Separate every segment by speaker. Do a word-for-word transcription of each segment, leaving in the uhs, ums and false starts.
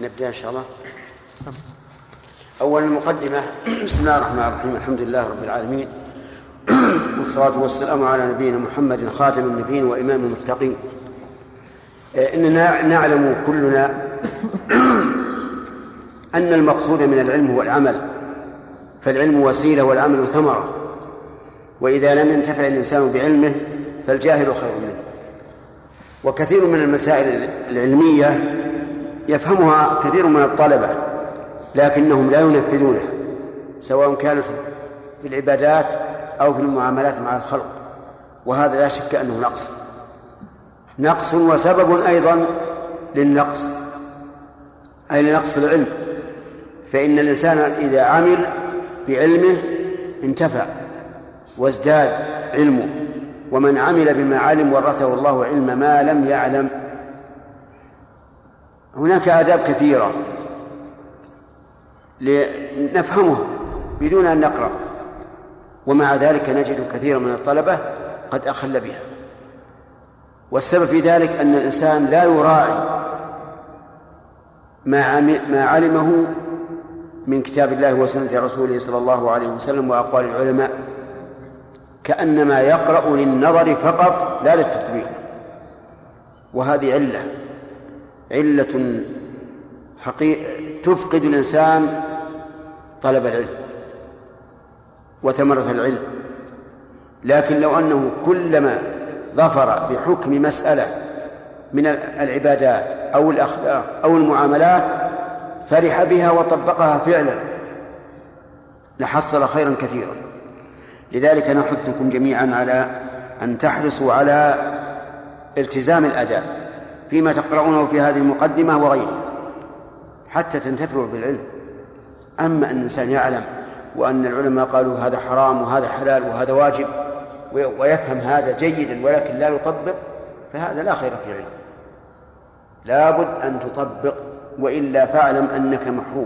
Speaker 1: نبدأ إن شاء الله. أول المقدمة. بسم الله الرحمن الرحيم. الحمد لله رب العالمين، والصلاة والسلام على نبينا محمد خاتم النبيين وإمام المتقين. إننا نعلم كلنا أن المقصود من العلم هو العمل، فالعلم وسيلة والعمل ثمرة، وإذا لم ينتفع الإنسان بعلمه فالجاهل خير منه. وكثير من المسائل العلمية يفهمها كثير من الطلبة لكنهم لا ينفذونها، سواء كانت في العبادات أو في المعاملات مع الخلق، وهذا لا شك أنه نقص نقص وسبب أيضا للنقص، أي لنقص العلم. فإن الإنسان إذا عمل بعلمه انتفع وازداد علمه، ومن عمل بما علم ورثه الله علم ما لم يعلم. هناك آداب كثيرة لنفهمها بدون أن نقرأ، ومع ذلك نجد كثيرا من الطلبة قد أخل بها. والسبب في ذلك أن الإنسان لا يراعي ما علمه من كتاب الله وسنة رسوله صلى الله عليه وسلم وأقوال العلماء، كأنما يقرأ للنظر فقط لا للتطبيق، وهذه علة علة حقيقة تفقد الإنسان طلب العلم وثمرة العلم. لكن لو أنه كلما ظفر بحكم مسألة من العبادات أو الأخلاق أو المعاملات فرح بها وطبقها فعلا لحصل خيرا كثيرا. لذلك نحثكم جميعا على أن تحرصوا على التزام الآداب فيما تقرؤونه في هذه المقدمة وغيرها حتى تنتفعوا بالعلم. أما أن الإنسان يعلم وأن العلماء قالوا هذا حرام وهذا حلال وهذا واجب ويفهم هذا جيدا ولكن لا يطبق، فهذا لا خير في علم. لا بد أن تطبق، وإلا فاعلم أنك محروم.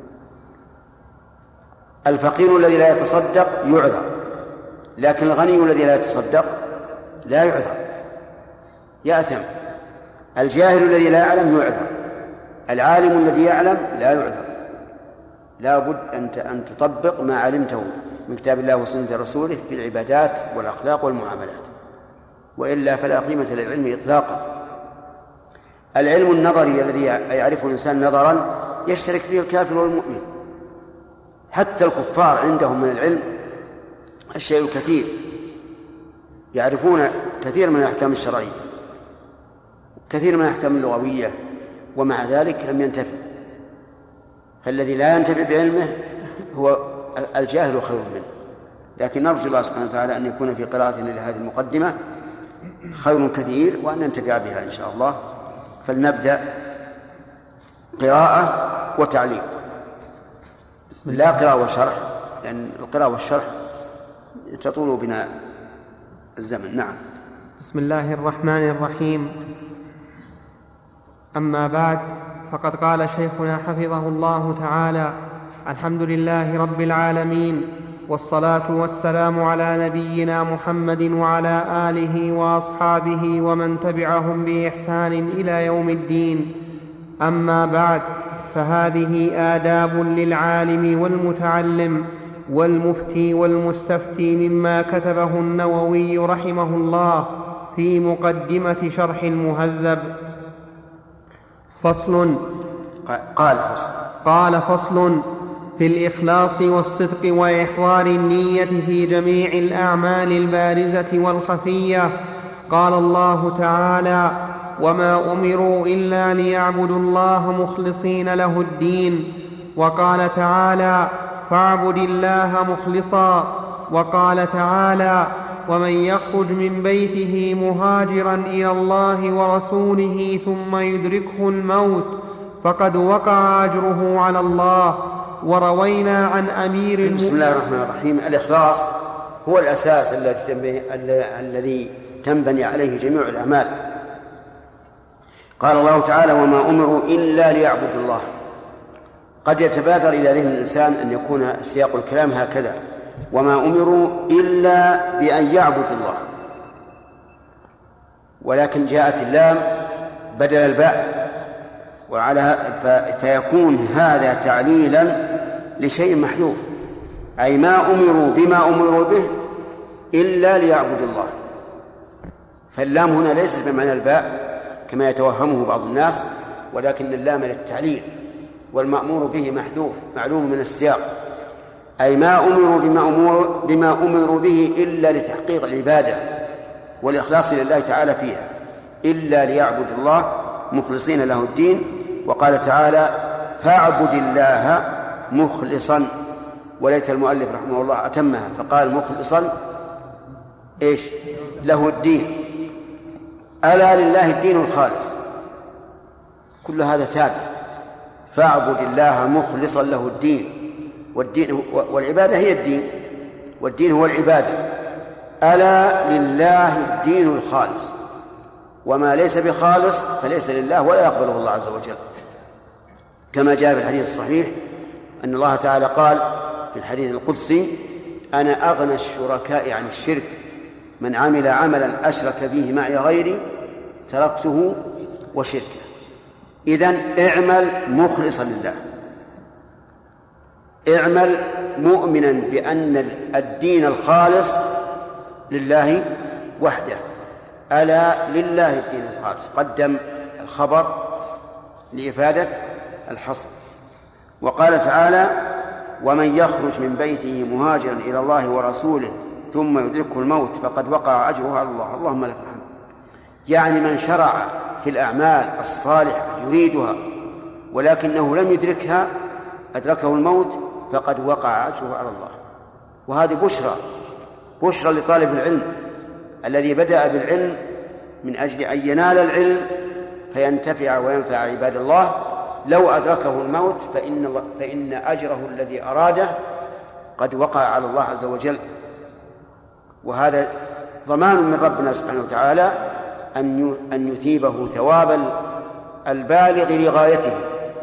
Speaker 1: الفقير الذي لا يتصدق يعذر، لكن الغني الذي لا يتصدق لا يعذر، يأثم. الجاهل الذي لا يعلم يعذر، العالم الذي يعلم لا يعذر. لا بد أن تطبق ما علمته من كتاب الله وسنة رسوله في العبادات والأخلاق والمعاملات، وإلا فلا قيمة للعلم إطلاقا. العلم النظري الذي يعرفه الإنسان نظرا يشترك فيه الكافر والمؤمن. حتى الكفار عندهم من العلم الشيء الكثير، يعرفون كثير من الأحكام الشرعية كثير من الأحكام اللغوية، ومع ذلك لم ينتفع. فالذي لا ينتفع بعلمه هو الجاهل خير منه. لكن نرجو الله سبحانه وتعالى أن يكون في قراءتنا لهذه المقدمة خير كثير وأن ننتفع بها إن شاء الله. فلنبدأ قراءة وتعليق، لا قراءة وشرح، لأن القراءة والشرح تطول بنا الزمن. نعم.
Speaker 2: بسم الله الرحمن الرحيم. أما بعد، فقد قال شيخنا حفظه الله تعالى: الحمد لله رب العالمين، والصلاة والسلام على نبينا محمد وعلى آله وأصحابه ومن تبعهم بإحسان إلى يوم الدين. أما بعد، فهذه آداب للعالم والمتعلم والمفتي والمستفتي مما كتبه النووي رحمه الله في مقدمة شرح المهذب. فصل.
Speaker 1: قال فصل
Speaker 2: قال فصل في الإخلاص والصدق وإحضار النية في جميع الأعمال البارزة والخفية. قال الله تعالى: وما أمروا إلا ليعبدوا الله مخلصين له الدين. وقال تعالى: فاعبد الله مخلصا. وقال تعالى: ومن يخرج من بيته مهاجرا إلى الله ورسوله ثم يدركه الموت فقد وقع أجره على الله. وروينا عن أمير المؤمنين.
Speaker 1: بسم الله الرحمن الرحيم. الإخلاص هو الأساس الذي تنبني عليه جميع الأعمال. قال الله تعالى: وما أمروا إلا ليعبدوا الله. قد يتبادر إلى ذهن الإنسان أن يكون سياق الكلام هكذا: وما أمروا إلا بأن يعبدوا الله، ولكن جاءت اللام بدل الباء، وعلى فيكون هذا تعليلا لشيء محذوف، أي ما أمروا بما أمروا به إلا ليعبدوا الله. فاللام هنا ليست بمعنى الباء كما يتوهمه بعض الناس، ولكن اللام للتعليل، والمأمور به محذوف معلوم من السياق، أي ما أمروا بما أمروا, بما أمروا به إلا لتحقيق العبادة والإخلاص لله تعالى فيها، إلا ليعبدوا الله مخلصين له الدين. وقال تعالى فاعبد الله مخلصا، وليت المؤلف رحمه الله أتمها فقال مخلصا إيش له الدين، ألا لله الدين الخالص. كل هذا تابع، فاعبد الله مخلصا له الدين، والدين والعبادة هي الدين، والدين هو العبادة. ألا لله الدين الخالص، وما ليس بخالص فليس لله ولا يقبله الله عز وجل، كما جاء في الحديث الصحيح أن الله تعالى قال في الحديث القدسي أنا أغنى الشركاء عن الشرك، من عمل عملا أشرك به معي غيري تركته وشركه. إذن اعمل مخلصا لله، اعمل مؤمنا بأن الدين الخالص لله وحده. ألا لله الدين الخالص، قدم الخبر لإفادة الحصر. وقال تعالى ومن يخرج من بيته مهاجرا إلى الله ورسوله ثم يدركه الموت فقد وقع أجره على الله. اللهم لك الحمد. يعني من شرع في الأعمال الصالحة يريدها ولكنه لم يدركها أدركه الموت فقد وقع أجره على الله. وهذه بشرى بشرى لطالب العلم الذي بدأ بالعلم من أجل أن ينال العلم فينتفع وينفع عباد الله. لو أدركه الموت فإن, الله فإن أجره الذي أراده قد وقع على الله عز وجل. وهذا ضمان من ربنا سبحانه وتعالى أن يثيبه ثواب البالغ لغايته.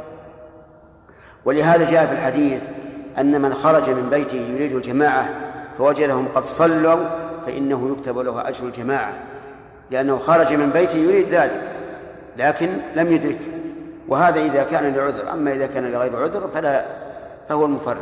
Speaker 1: ولهذا جاء في الحديث أن من خرج من بيته يريد الجماعة فوجدهم قد صلوا فإنه يكتب له أجر الجماعة، لأنه خرج من بيته يريد ذلك لكن لم يدرك. وهذا إذا كان لعذر، أما إذا كان لغير عذر فلا فهو المفرط.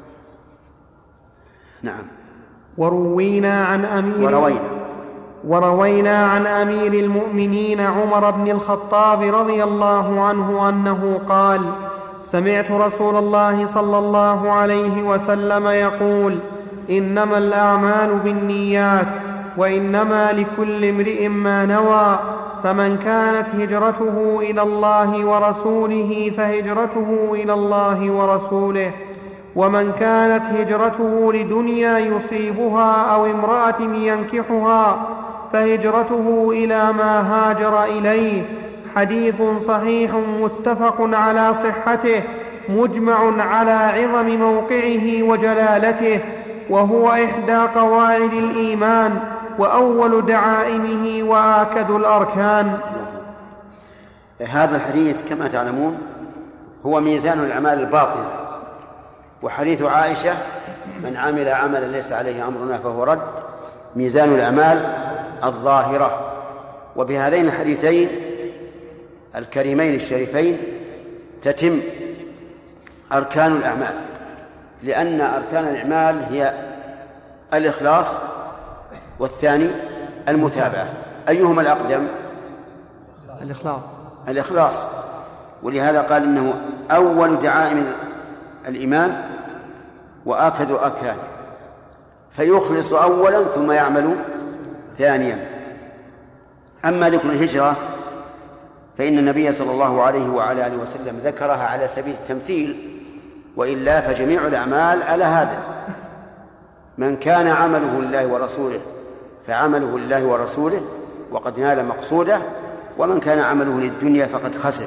Speaker 1: نعم.
Speaker 2: وروينا عن أمير
Speaker 1: وروينا
Speaker 2: وروينا عن أمير المؤمنين عمر بن الخطاب رضي الله عنه أنه قال سمعت رسول الله صلى الله عليه وسلم يقول إنما الأعمال بالنيات وإنما لكل امرئ ما نوى، فمن كانت هجرته إلى الله ورسوله فهجرته إلى الله ورسوله، ومن كانت هجرته لدنيا يصيبها أو امرأة ينكحها فهجرته إلى ما هاجر إليه. حديث صحيح متفق على صحته مجمع على عظم موقعه وجلالته، وهو إحدى قواعد الإيمان وأول دعائمه وآكد الأركان.
Speaker 1: هذا الحديث كما تعلمون هو ميزان الأعمال الباطنة، وحديث عائشة من عمل عملا ليس عليه أمرنا فهو رد ميزان الأعمال الظاهرة. وبهذين الحديثين الكريمين الشريفين تتم أركان الأعمال، لأن أركان الأعمال هي الإخلاص والثاني المتابعة. أيهما الأقدم؟
Speaker 2: الإخلاص.
Speaker 1: الإخلاص. ولهذا قال إنه أول دعائم الإيمان وآكد أركانه، فيخلص أولا ثم يعمل ثانيا. أما ذكر الهجرة فإن النبي صلى الله عليه وعلى آله وسلم ذكرها على سبيل التمثيل، وإلا فجميع الأعمال على هذا. من كان عمله لله ورسوله فعمله لله ورسوله وقد نال مقصوده، ومن كان عمله للدنيا فقد خسر.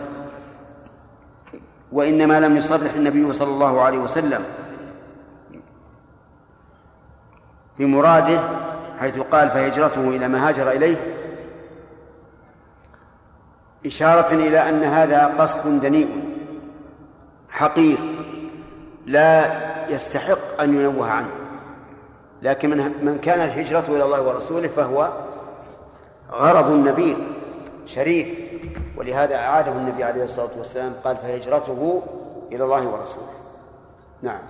Speaker 1: وإنما لم يصرح النبي صلى الله عليه وسلم بمراده حيث قال فهجرته إلى ما هاجر إليه إشارة إلى أن هذا قصد دنيء حقير لا يستحق أن ينوه عنه. لكن من كانت هجرته إلى الله ورسوله فهو غرض نبيل شريف ولهذا أعاده النبي عليه الصلاة والسلام قال فهجرته إلى الله ورسوله. نعم.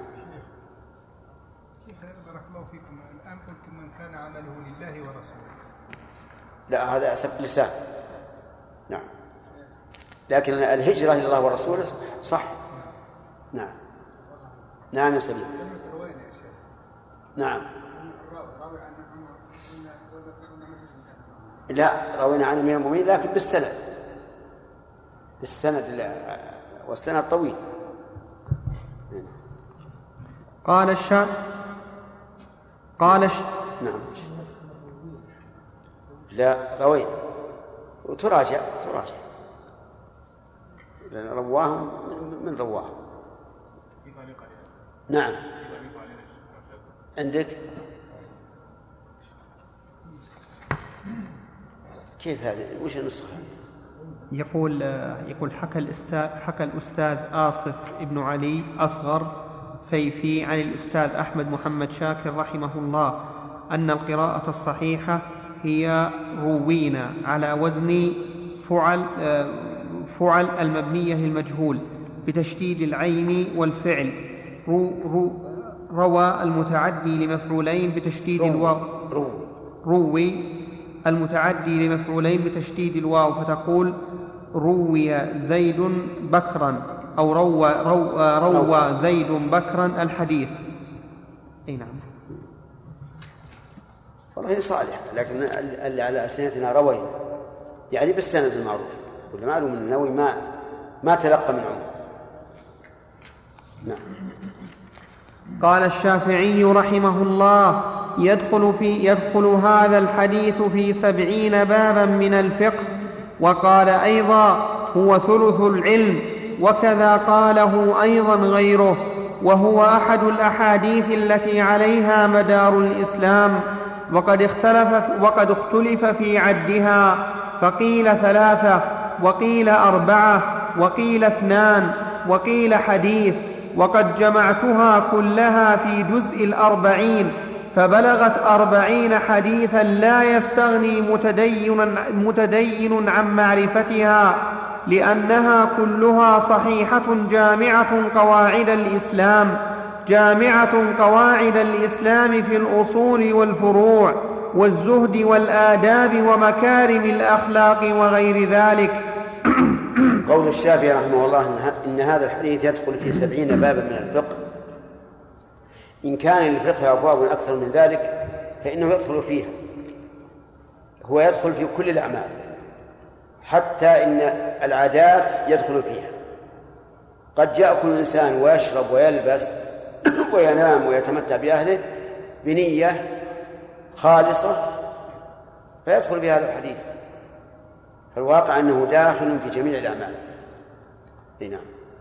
Speaker 3: بارك الله فيكم. الآن قلتم من كان عمله لله ورسوله.
Speaker 1: لا هذا سبق لسان. نعم. لكن الهجرة إلى الله ورسوله صح. نعم. نعم يا سليم. نعم. لا روينا عن أمير المؤمنين لكن بالسند بالسند والسند طويل.
Speaker 2: قال الشاب قال الش...
Speaker 1: نعم. لا روينا وتراجع تراجع لأن رواهم من رواهم. نعم. عندك كيف هذا؟ وش النسخة؟
Speaker 2: يقول يقول حكى الأستاذ حكى الأستاذ آصف ابن علي أصغر فيفي عن الأستاذ أحمد محمد شاكر رحمه الله أن القراءة الصحيحة هي روينا على وزن فعل فعل المبنية للمجهول بتشديد العين والفعل. رو رو روى المتعدي لمفعولين بتشديد الواو. روي المتعدي لمفعولين بتشديد الواو فتقول روي زيد بكرا أو روى, روى, روى زيد بكرا الحديث. أي نعم.
Speaker 1: والله صالح لكن اللي على أسنتنا روينا يعني بالسند المعروف كل معلوم من النووي ما ما تلقى من عمر. نعم.
Speaker 2: قال الشافعي رحمه الله يدخل, في يدخل هذا الحديث في سبعين بابا من الفقه. وقال أيضا هو ثلث العلم وكذا قاله أيضا غيره وهو أحد الأحاديث التي عليها مدار الإسلام. وقد اختلف, وقد اختلف في عدها فقيل ثلاثة وقيل أربعة وقيل اثنان وقيل حديث. وقد جمعتها كلها في جزء الأربعين فبلغت أربعين حديثا لا يستغني متدين, متدين عن معرفتها لأنها كلها صحيحة جامعة قواعد الإسلام جامعة قواعد الإسلام في الأصول والفروع والزهد والآداب ومكارم الأخلاق وغير ذلك.
Speaker 1: قول الشافعي رحمه الله إن هذا الحديث يدخل في سبعين بابا من الفقه. إن كان للفقه أبواب أكثر من ذلك فإنه يدخل فيها. هو يدخل في كل الأعمال حتى إن العادات يدخل فيها. قد يأكل الإنسان ويشرب ويلبس وينام ويتمتع بأهله بنية خالصة فيدخل في هذا الحديث. فالواقع أنه داخل في جميع الأعمال. نعم.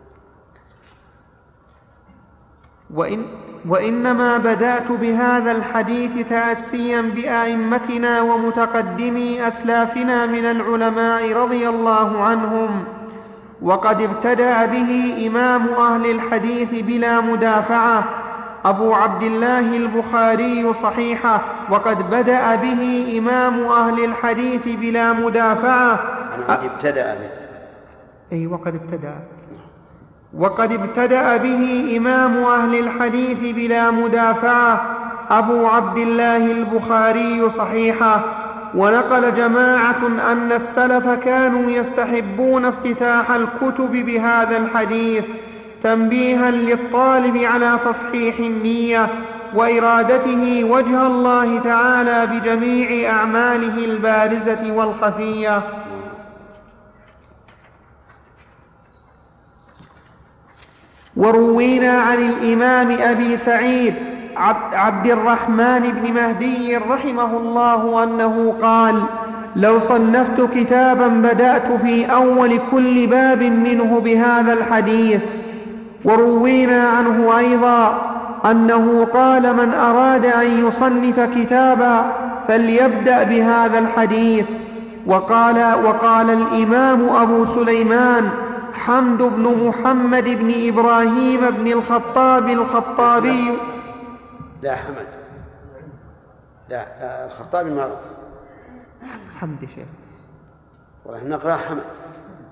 Speaker 2: وإن وإنما بدأت بهذا الحديث تأسيا بأئمتنا ومتقدمي أسلافنا من العلماء رضي الله عنهم. وقد ابتدأ به إمام أهل الحديث بلا مدافعة أبو عبد الله البخاري صحيحة. وقد بدأ به إمام أهل الحديث بلا مدافعة
Speaker 1: قد ابتدأ به
Speaker 2: أي وقد ابتدأ وقد ابتدأ به إمام أهل الحديث بلا مدافعة أبو عبد الله البخاري صحيحة. ونقل جماعة أن السلف كانوا يستحبون افتتاح الكتب بهذا الحديث تنبيها للطالب على تصحيح النية وإرادته وجه الله تعالى بجميع أعماله البارزة والخفية. وروينا عن الإمام أبي سعيد عبد الرحمن بن مهدي رحمه الله أنه قال لو صنفت كتابا بدأت في أول كل باب منه بهذا الحديث. وروينا عنه أيضا أنه قال من أراد أن يصنف كتابا فليبدأ بهذا الحديث. وقال, وقال الإمام أبو سليمان حمد بن محمد بن إبراهيم بن الخطاب الخطابي
Speaker 1: لا حمد لا الخطابي معروف.
Speaker 2: حمد شيخ
Speaker 1: والله نقرأ حمد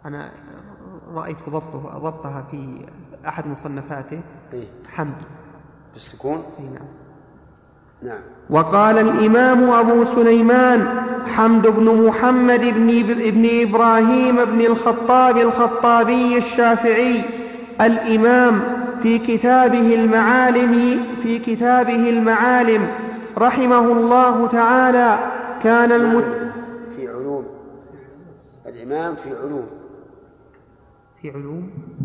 Speaker 2: أنا رأيت ضبطه ضبطها في أحد مصنفاته.
Speaker 1: إيه؟
Speaker 2: حمد
Speaker 1: بالسكون.
Speaker 2: إيه نعم.
Speaker 1: نعم.
Speaker 2: وقال الإمام أبو سليمان حمد بن محمد بن, بن إبراهيم بن الخطاب الخطابي الشافعي الإمام في كتابه المعالم في كتابه المعالم رحمه الله تعالى كان المت...
Speaker 1: في علوم الإمام في علوم
Speaker 2: في علوم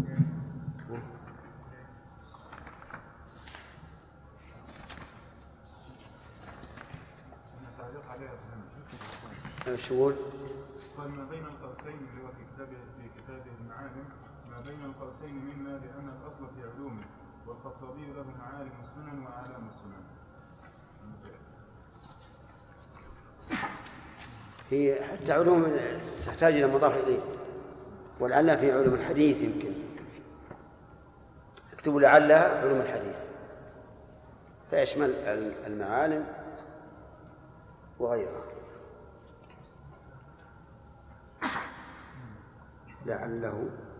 Speaker 1: شغول.
Speaker 3: قال ما بين القوسين اللي هو في كتابه في كتابه المعالم ما بين القوسين مما لأن الأصل في علومه والخطابي له معالم السنن وأعلام السنن.
Speaker 1: هي حتى علوم تحتاج إلى مضاف إليه، ولعلها في علوم الحديث يمكن اكتبوا لعلها علوم الحديث فيشمل المعالم وغيرها. لعله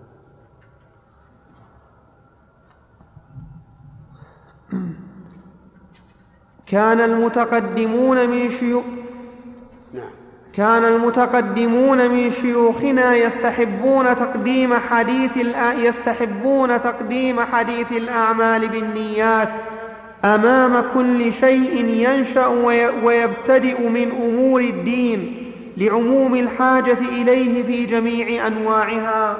Speaker 2: كان المتقدمون من شيوخ
Speaker 1: نعم.
Speaker 2: كان المتقدمون من شيوخنا يستحبون تقديم حديث يستحبون تقديم حديث الأعمال بالنيات أمام كل شيء ينشأ ويبتدئ من أمور الدين لعموم الحاجة إليه في جميع أنواعها.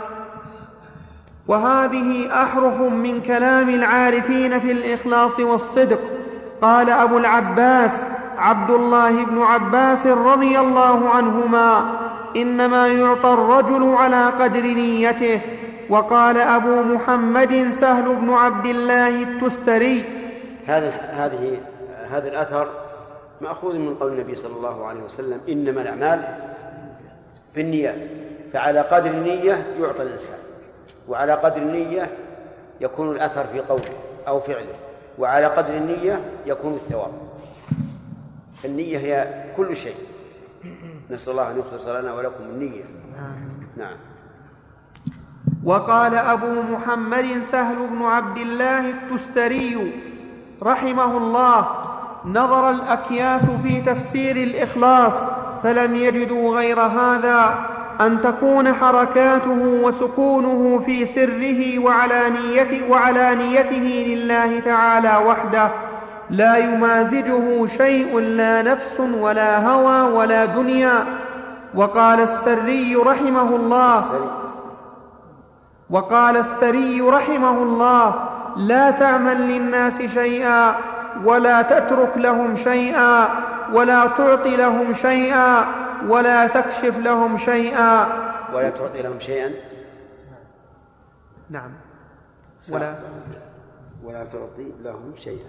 Speaker 2: وهذه أحرف من كلام العارفين في الإخلاص والصدق. قال أبو العباس عبد الله بن عباس رضي الله عنهما إنما يعطى الرجل على قدر نيته. وقال أبو محمد سهل بن عبد الله التستري
Speaker 1: هذا هذه هذا الأثر مأخوذ من قول النبي صلى الله عليه وسلم إنما الأعمال بالنيات، فعلى قدر النية يعطى الإنسان، وعلى قدر النية يكون الأثر في قوله أو فعله، وعلى قدر النية يكون الثواب. النية هي كل شيء. نسأل الله أن يخلص لنا ولكم النية. نعم.
Speaker 2: وقال أبو محمد سهل بن عبد الله التستري رحمه الله نظر الأكياس في تفسير الإخلاص فلم يجدوا غير هذا أن تكون حركاته وسكونه في سره وعلانيته, وعلانيته لله تعالى وحده لا يمازجه شيء لا نفس ولا هوى ولا دنيا. وقال السري رحمه الله وقال السري رحمه الله لا تعمل للناس شيئا ولا تترك لهم شيئا ولا تعطي لهم شيئا ولا تكشف لهم شيئا.
Speaker 1: ولا تعطي لهم شيئا.
Speaker 2: نعم. ولا
Speaker 1: ولا تعطي لهم شيئا.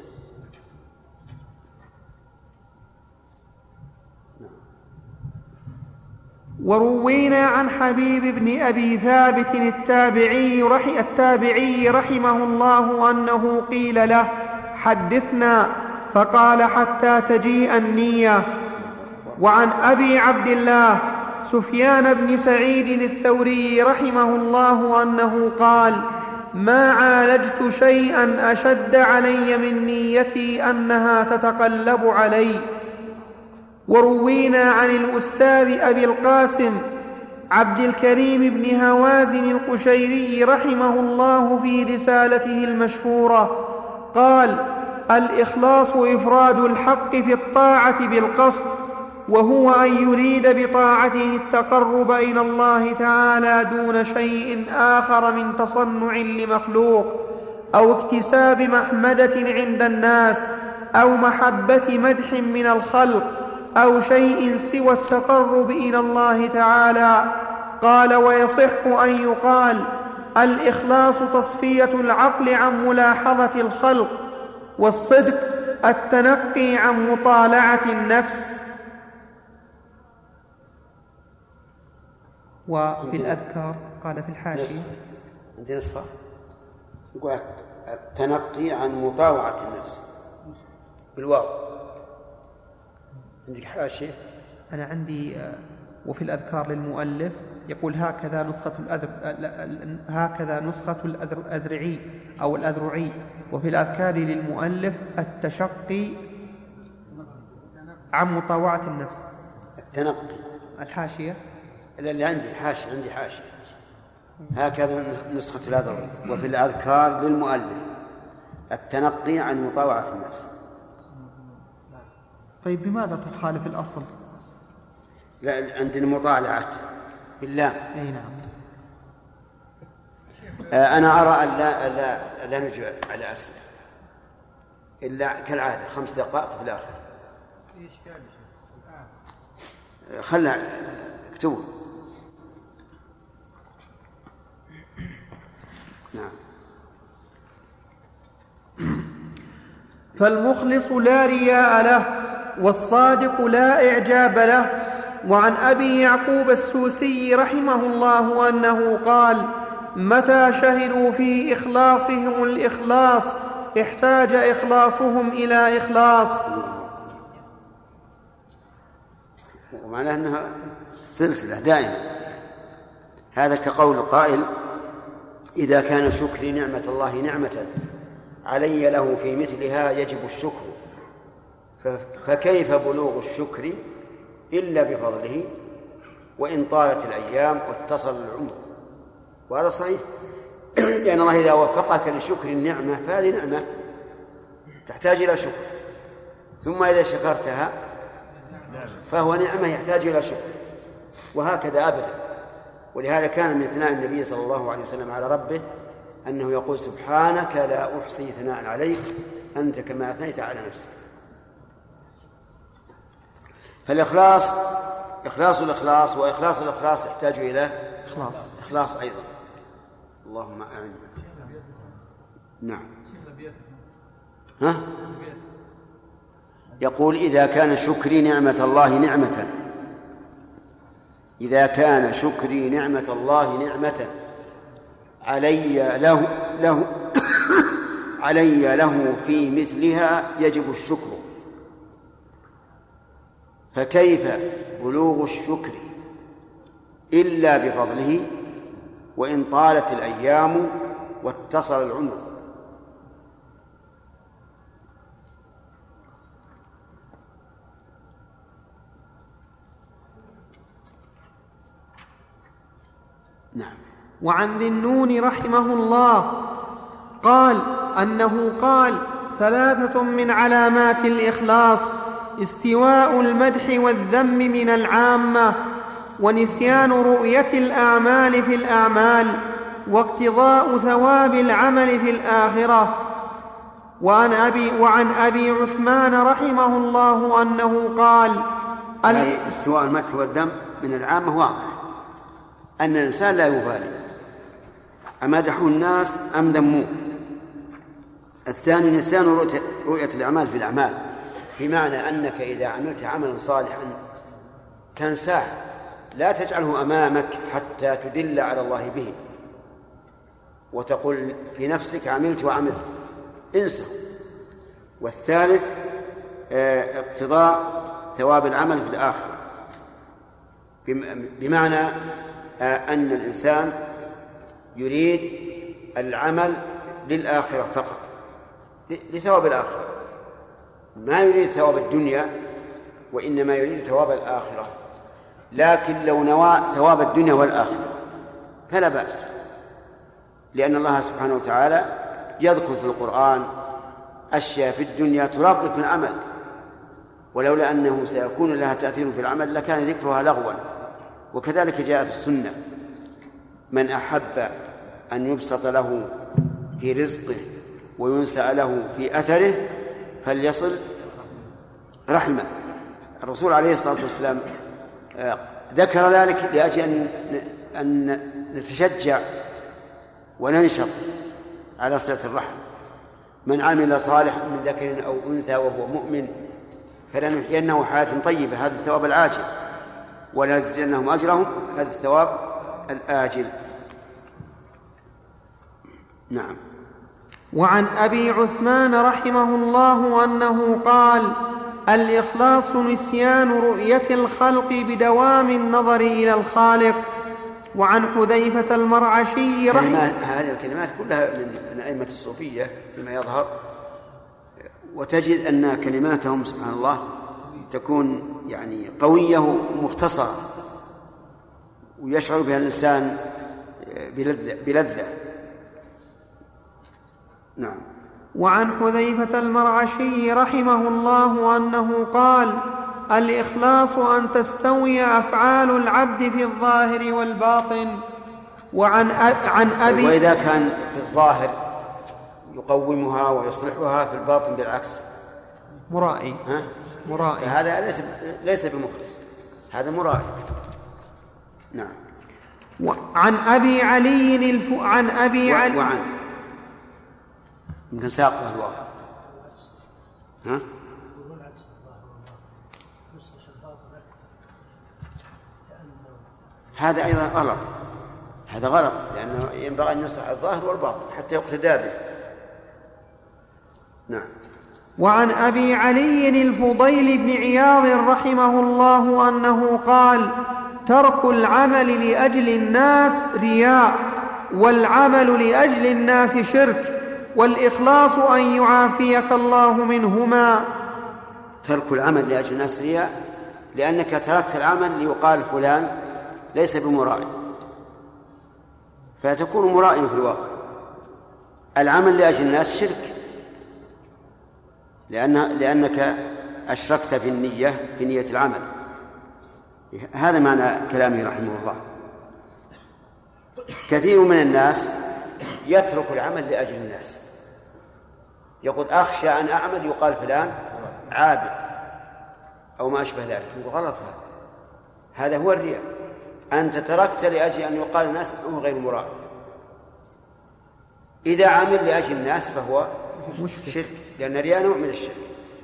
Speaker 2: وروينا عن حبيب بن أبي ثابت التابعي, رحي التابعي رحمه الله أنه قيل له حدثنا فقال حتى تجيء النية. وعن أبي عبد الله سفيان بن سعيد الثوري رحمه الله أنه قال ما عالجت شيئا أشد علي من نيتي أنها تتقلب علي. وروينا عن الأستاذ أبي القاسم عبد الكريم بن هوازن القشيري رحمه الله في رسالته المشهورة قال الإخلاص إفراد الحق في الطاعة بالقصد، وهو أن يريد بطاعته التقرب إلى الله تعالى دون شيء آخر من تصنع لمخلوق أو اكتساب محمدة عند الناس أو محبة مدح من الخلق أو شيء سوى التقرب إلى الله تعالى. قال ويصح أن يقال الإخلاص تصفية العقل عن ملاحظة الخلق، والصدق التنقي عن مطالعة النفس. وفي الأذكار قال في الحاشية
Speaker 1: عندنا نسخة يقول التنقي عن مطاوعة النفس بالواو. عندك حاشية؟
Speaker 2: أنا عندي وفي الأذكار للمؤلف يقول هكذا نسخة الأذر هكذا نسخة الأذرعي أو الأذرعي. وفي الأذكار للمؤلف التشقي عن مطاوعة النفس.
Speaker 1: التنقي.
Speaker 2: الحاشية
Speaker 1: اللي عندي حاشية عندي حاشية هكذا نسخة الأذرعي. وفي الأذكار للمؤلف التنقي عن مطاوعة النفس.
Speaker 2: طيب بماذا تخالف الأصل؟
Speaker 1: لا عندنا مطالعات بالله.
Speaker 2: أي نعم.
Speaker 1: آه أنا أرى أن لا, لا, لا نجيب على أسئلة إلا كالعادة خمس دقائق في الآخر. خلنا اكتبوا. نعم.
Speaker 2: فالمخلص لا رياء له والصادق لا إعجاب له. وعن أبي يعقوب السوسي رحمه الله أنه قال: متى شهدوا في إخلاصهم الإخلاص احتاج إخلاصهم إلى إخلاص.
Speaker 1: ومعناه أنها سلسلة دائما. هذا كقول القائل: إذا كان شكري نعمة الله نعمة علي له في مثلها يجب الشكر، فكيف بلوغ الشكر إلا بفضله وإن طالت الأيام واتصل العمر. وهذا صحيح، لأن الله إذا وفقك لشكر النعمة فهذه نعمة تحتاج إلى شكر، ثم إذا شكرتها فهو نعمة يحتاج إلى شكر، وهكذا أبدا. ولهذا كان من ثناء النبي صلى الله عليه وسلم على ربه أنه يقول: سبحانك لا أحصي ثناء عليك أنت كما أثنيت على نفسك. فالإخلاص إخلاص الإخلاص وإخلاص الإخلاص يحتاج إلى
Speaker 2: إخلاص
Speaker 1: إخلاص أيضا. اللهم أعنا. نعم. ها؟ يقول: إذا كان شكري نعمة الله نعمة إذا كان شكري نعمة الله نعمة علي له له علي له في مثلها يجب الشكر، فكيف بلوغ الشكر إلا بفضله وإن طالت الأيام واتصل العمر. نعم.
Speaker 2: وعن ذي النون رحمه الله قال أنه قال: ثلاثة من علامات الإخلاص استواء المدح والذم من العامة، ونسيان رؤية الأعمال في الأعمال، واقتضاء ثواب العمل في الآخرة. وعن أبي, وعن أبي عثمان رحمه الله أنه قال:
Speaker 1: يعني استواء المدح والذم من العامة واضح أن الإنسان لا يبالي أمدحوا الناس أم ذموه. الثاني نسيان رؤية الأعمال في الأعمال، بمعنى أنك إذا عملت عملا صالحا تنساه، لا تجعله أمامك حتى تدل على الله به وتقول في نفسك عملت وعملت، انسى. والثالث اقتضاء ثواب العمل في الآخرة، بمعنى أن الإنسان يريد العمل للآخرة فقط، لثواب الآخرة، ما يريد ثواب الدنيا وإنما يريد ثواب الآخرة. لكن لو نوى ثواب الدنيا والآخرة فلا بأس، لأن الله سبحانه وتعالى يذكر في القرآن أشياء في الدنيا تراقب في العمل، ولولا أنه سيكون لها تأثير في العمل لكان ذكرها لغوا. وكذلك جاء في السنة: من أحب أن يبسط له في رزقه وينسأ له في أثره فليصل رحمه. الرسول عليه الصلاة والسلام ذكر ذلك لأجل أن, أن نتشجع وننشط على صلة الرحم. من عمل صالحا من ذكر أو أنثى وهو مؤمن فلنحيينه حياة طيبة، هذا الثواب العاجل، ولنجزينهم أجرهم، هذا الثواب الآجل. نعم.
Speaker 2: وعن أبي عثمان رحمه الله أنه قال: الإخلاص نسيان رؤية الخلق بدوام النظر إلى الخالق. وعن حذيفة المرعشي رحمه.
Speaker 1: هذه الكلمات كلها من أئمة الصوفية فيما يظهر، وتجد أن كلماتهم سبحان الله تكون يعني قوية ومختصرة ويشعر بها الإنسان بلذة, بلذة. نعم.
Speaker 2: وعن حذيفة المرعشي رحمه الله أنه قال: الإخلاص أن تستوي أفعال العبد في الظاهر والباطن. وعن عن أبي
Speaker 1: وإذا كان في الظاهر يقومها ويصلحها، في الباطن بالعكس
Speaker 2: مرائي.
Speaker 1: ها؟
Speaker 2: مرائي.
Speaker 1: هذا ليس ليس بمخلص، هذا مرائي. نعم.
Speaker 2: وعن أبي علي الف... عن أبي
Speaker 1: و...
Speaker 2: علي
Speaker 1: وعن يمكن ساقه الواقع. ها؟ هذا أيضا غلط، هذا غلط، لأنه ينبغي أن يصلح الظاهر والباطن حتى يقتدى به. نعم.
Speaker 2: وعن أبي علي الفضيل بن عياض رحمه الله أنه قال: ترك العمل لأجل الناس رياء، والعمل لأجل الناس شرك، والإخلاص أن يعافيك الله منهما.
Speaker 1: ترك العمل لأجل الناس رياء، لأنك تركت العمل ليقال فلان ليس بمرائي، فتكون مرائي في الواقع. العمل لأجل الناس شرك، لأن لأنك أشركت في النية في نية العمل. هذا معنى كلامه رحمه الله. كثير من الناس يترك العمل لأجل الناس، يقول أخشى أن أعمل يقال فلان عابد أو ما أشبه ذلك. يقول غلط، هذا هذا هو الرياء. أنت تركت لأجل أن يقال الناس أنه غير مرائي. إذا عمل لأجل الناس فهو شرك، لأن الرياء نوع من الشرك.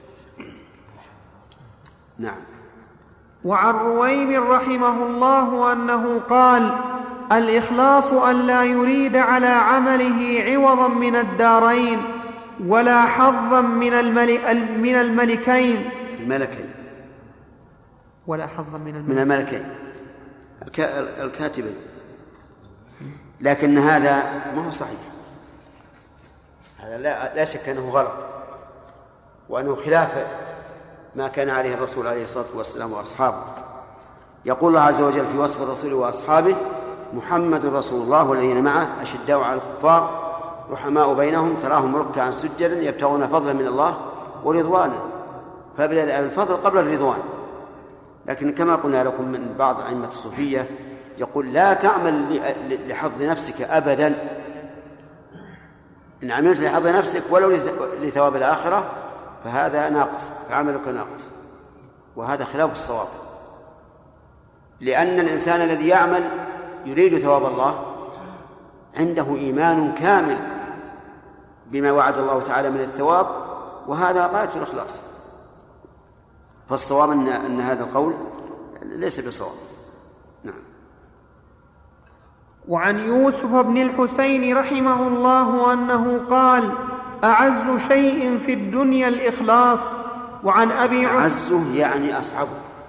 Speaker 1: نعم.
Speaker 2: وعن رويم رحمه الله أنه قال: الإخلاص أن لا يريد على عمله عوضا من الدارين ولا حظا من الملك من الملكين
Speaker 1: الملكين
Speaker 2: ولا حظا من الملكين,
Speaker 1: من الملكين الكاتبين. لكن هذا ما هو صحيح، هذا لا, لا شك أنه غلط، وأنه خلاف ما كان عليه الرسول عليه الصلاة والسلام وأصحابه. يقول الله عز وجل في وصف الرسول وأصحابه: محمد رسول الله والذين معه أشداء على الكفار رحماء بينهم تراهم ركعا سجدا يبتغون فضلا من الله ورضوانا. فبدأ الفضل قبل الرضوان. لكن كما قلنا لكم من بعض أئمة الصوفية يقول: لا تعمل لحظ نفسك أبدا، إن عملت لحظ نفسك ولو لثواب الآخرة فهذا ناقص، فعملك ناقص. وهذا خلاف الصواب، لأن الإنسان الذي يعمل يريد ثواب الله عنده إيمان كامل بما وعد الله تعالى من الثواب، وهذا غاية الإخلاص. فالصواب أن, أن هذا القول ليس بصواب. نعم.
Speaker 2: وعن يوسف بن الحسين رحمه الله أنه قال: أعز شيء في الدنيا الإخلاص. وعن أبي
Speaker 1: أعزه يعني أصعبه،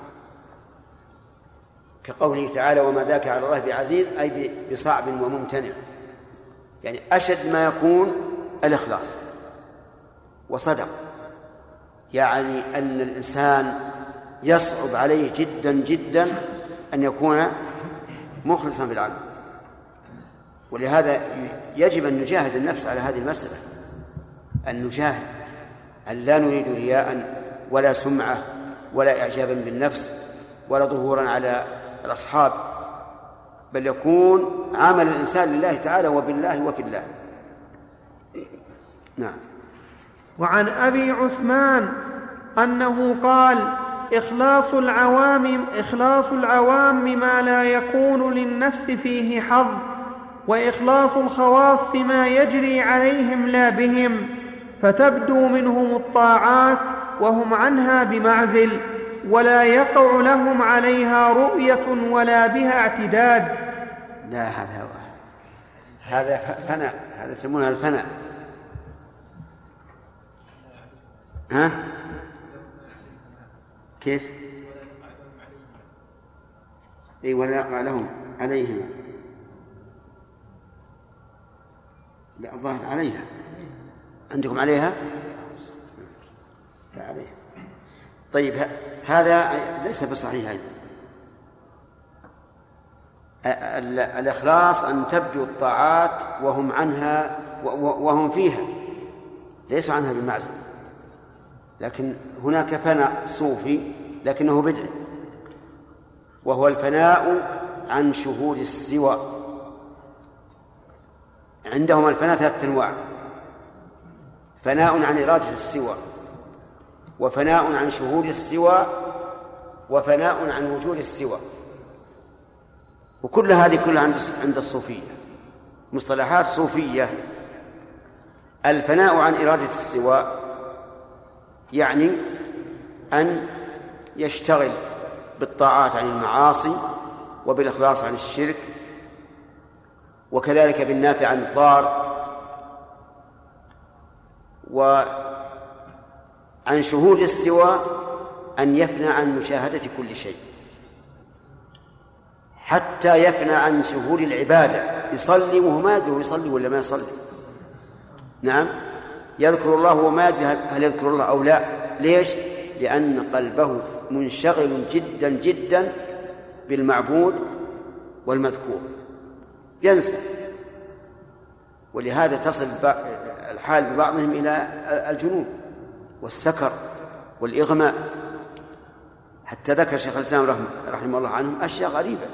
Speaker 1: كقوله تعالى: وما ذاك على الله بعزيز، أي بصعب وممتنع. يعني أشد ما يكون الإخلاص. وصدق، يعني أن الإنسان يصعب عليه جدا جدا أن يكون مخلصا في العمل. ولهذا يجب أن نجاهد النفس على هذه المسألة، أن نجاهد أن لا نريد رياء ولا سمعة ولا إعجابا بالنفس ولا ظهورا على الأصحاب، بل يكون عمل الإنسان لله تعالى وبالله وفي الله. نعم.
Speaker 2: وعن أبي عثمان أنه قال: إخلاص العوام إخلاص العوام ما لا يكون للنفس فيه حظ، وإخلاص الخواص ما يجري عليهم لا بهم، فتبدو منهم الطاعات وهم عنها بمعزل، ولا يقع لهم عليها رؤية ولا بها اعتداد.
Speaker 1: لا، هذا هذا فناء، هذا يسمونها الفناء. ها؟ كيف؟ أي ولا يقع لهم عليهما لا الظاهر عليها. عندكم عليها؟ لا عليها. طيب هذا ليس بصحيح أيضا. الإخلاص أن تبدو الطاعات وهم عنها وهم فيها، ليسوا عنها بمعزل. لكن هناك فناء صوفي لكنه بدعي، وهو الفناء عن شهود السوى. عندهم الفناء ثلاثة أنواع: فناء عن إرادة السوى، وفناء عن شهود السوى، وفناء عن وجود السوى. وكل هذه كلها عند الصوفية مصطلحات صوفية. الفناء عن إرادة السوى يعني أن يشتغل بالطاعات عن المعاصي، وبالإخلاص عن الشرك، وكذلك بالنافع عن الضار، وعن شهود السوى أن يفنى عن مشاهدة كل شيء، حتى يفنى عن شهود العبادة. يصلي وهو ما يدري يصلي ولا ما يصلي. نعم، يذكر الله وما يدري هل يذكر الله أو لا. ليش؟ لأن قلبه منشغل جدا جدا بالمعبود والمذكور، ينسى. ولهذا تصل الحال ببعضهم إلى الجنون والسكر والإغماء. حتى ذكر شيخ الإسلام رحمه الله عنهم أشياء غريبة.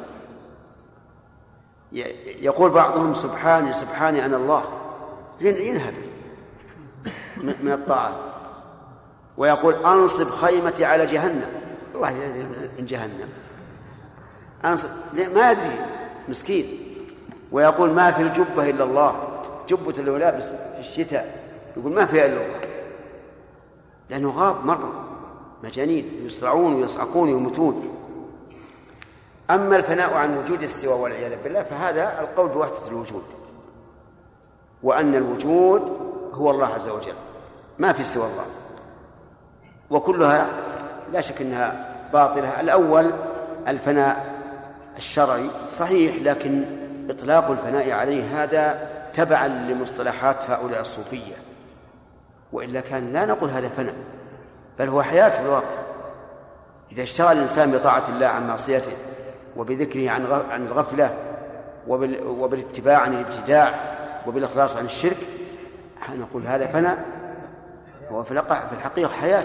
Speaker 1: يقول بعضهم سبحاني سبحاني أنا الله، ينهب من الطاعات. ويقول أنصب خيمتي على جهنم، الله يهدي من جهنم، أنصب ما يدري مسكين. ويقول ما في الجبة إلا الله، جبة اللي لابس في الشتاء يقول ما فيها إلا الله، لأنه غاب مرة، مجانين يصرعون ويصعقون ويموتون. أما الفناء عن وجود السوى والعياذ بالله فهذا القول بوحدة الوجود، وأن الوجود هو الله عز وجل، ما في سوى الله. وكلها لا شك أنها باطلة. الأول الفناء الشرعي صحيح، لكن إطلاق الفناء عليه هذا تبعا لمصطلحات هؤلاء الصوفية، وإلا كان لا نقول هذا فناء، بل هو حياة في الواقع. إذا اشتغل الإنسان بطاعة الله عن معصيته، وبذكره عن الغفلة، وبالاتباع عن الابتداع، وبالإخلاص عن الشرك، نقول هذا فناء، هو في الحقيقة حياة.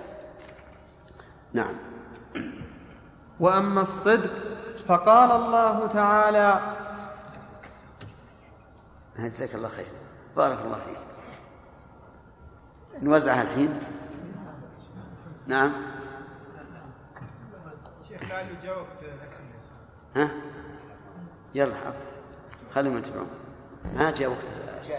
Speaker 1: نعم.
Speaker 2: وأما الصدق فقال الله تعالى:
Speaker 1: جزاك الله خير، بارك الله فيك. نوزعها الحين. نعم.
Speaker 3: شيخ لعله جاوبت.
Speaker 1: ها يلا حاضر، خلهم يتبعون. ما جاء وقت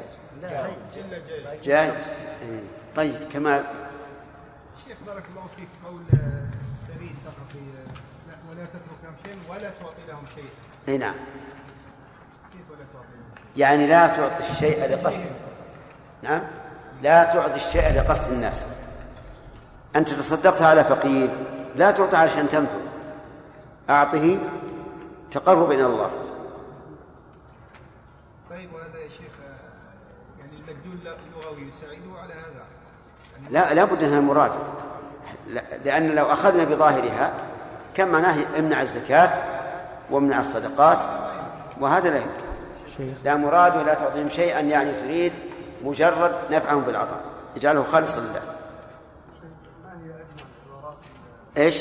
Speaker 1: جاي. طيب كمال.
Speaker 3: شيخ بارك الله فيك، قول السري السقفي لا ولا تترك لهم شيء ولا تعطي لهم شيء.
Speaker 1: اي نعم.
Speaker 3: كيف ولا تعطي لهم شيء؟
Speaker 1: يعني لا تعطي الشيء لقصد. نعم، لا تعطي الشيء لقصد الناس. أنت تصدقت على فقير، لا تعطي علشان تنفع، أعطه تقرب إلى الله.
Speaker 3: طيب وهذا يا شيخ يعني المدلول اللغوي يساعده على هذا؟
Speaker 1: لا لا بد أنها المراد، لأن لو أخذنا بظاهرها كان معناه امنع الزكاة وامنع الصدقات، وهذا لا يمكن. لا مراد ولا تعطيهم شيئا، يعني تريد مجرد نفعهم بالعطاء، اجعله خالصا لله. ايش؟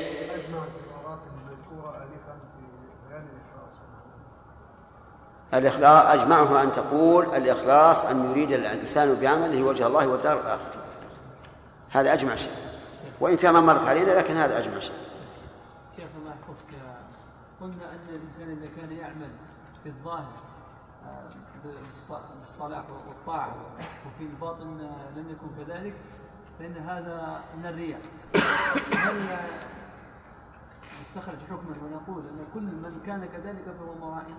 Speaker 1: الإخلاص أجمعها أن تقول الإخلاص أن يريد الإنسان بعمله وجه الله والدار الآخرة، هذا أجمع شيء، وإن كان ما مرت علينا لكن هذا أجمع شيء.
Speaker 4: شيخ الله يحفظك، قلنا أن الإنسان إذا كان يعمل في الظاهر بالصلاح والطاعة وفي الباطن لم يكن كذلك فإن هذا من الرياء. هل نستخرج حكما ونقول أن كل من كان كذلك فهو مرائي؟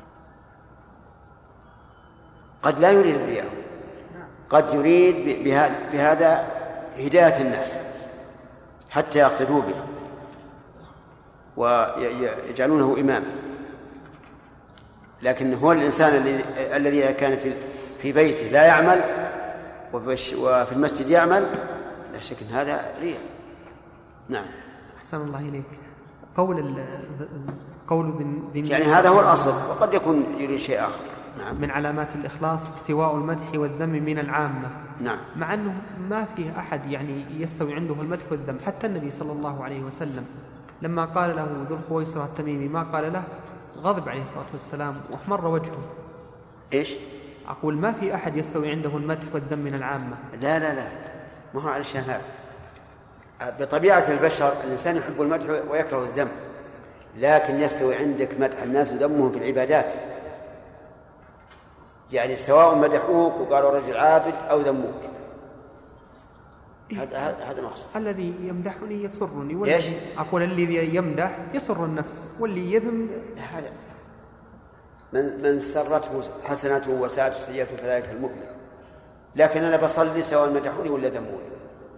Speaker 1: قد لا يريد الرياء، قد يريد بهذا, بهذا هداية الناس حتى يقتدوا به ويجعلونه إماما. لكن هو الإنسان الذي الذي كان في في بيته لا يعمل وفي المسجد يعمل، لا شك أن هذا رياء. نعم.
Speaker 2: أحسن الله إليك. قول ال قول
Speaker 1: يعني هذا هو الأصل، وقد يكون يريد شيء آخر. نعم.
Speaker 2: من علامات الإخلاص استواء المدح والذم من العامة.
Speaker 1: نعم.
Speaker 2: مع أنه ما فيه أحد يعني يستوي عنده المدح والذم. حتى النبي صلى الله عليه وسلم لما قال له ذو الخويصرة التميمي ما قال له، غضب عليه الصلاة والسلام واحمر وجهه.
Speaker 1: إيش؟
Speaker 2: أقول ما في أحد يستوي عنده المدح والذم من العامة.
Speaker 1: لا لا لا، ما هو علشان هذا. بطبيعة البشر الإنسان يحب المدح ويكره الذم، لكن يستوي عندك مدح الناس وذمهم في العبادات. يعني سواء مدحوك وقالوا رجل عابد أو ذموك، هذا هذا مقصود.
Speaker 2: الذي يمدحني يسرني، والذي أقول الذي يمدح يسر النفس، واللي يذم
Speaker 1: هذا من من سرته حسنته وساءته سيئته فذلك المؤمن. لكن أنا بصلي سواء مدحوني ولا ذموني.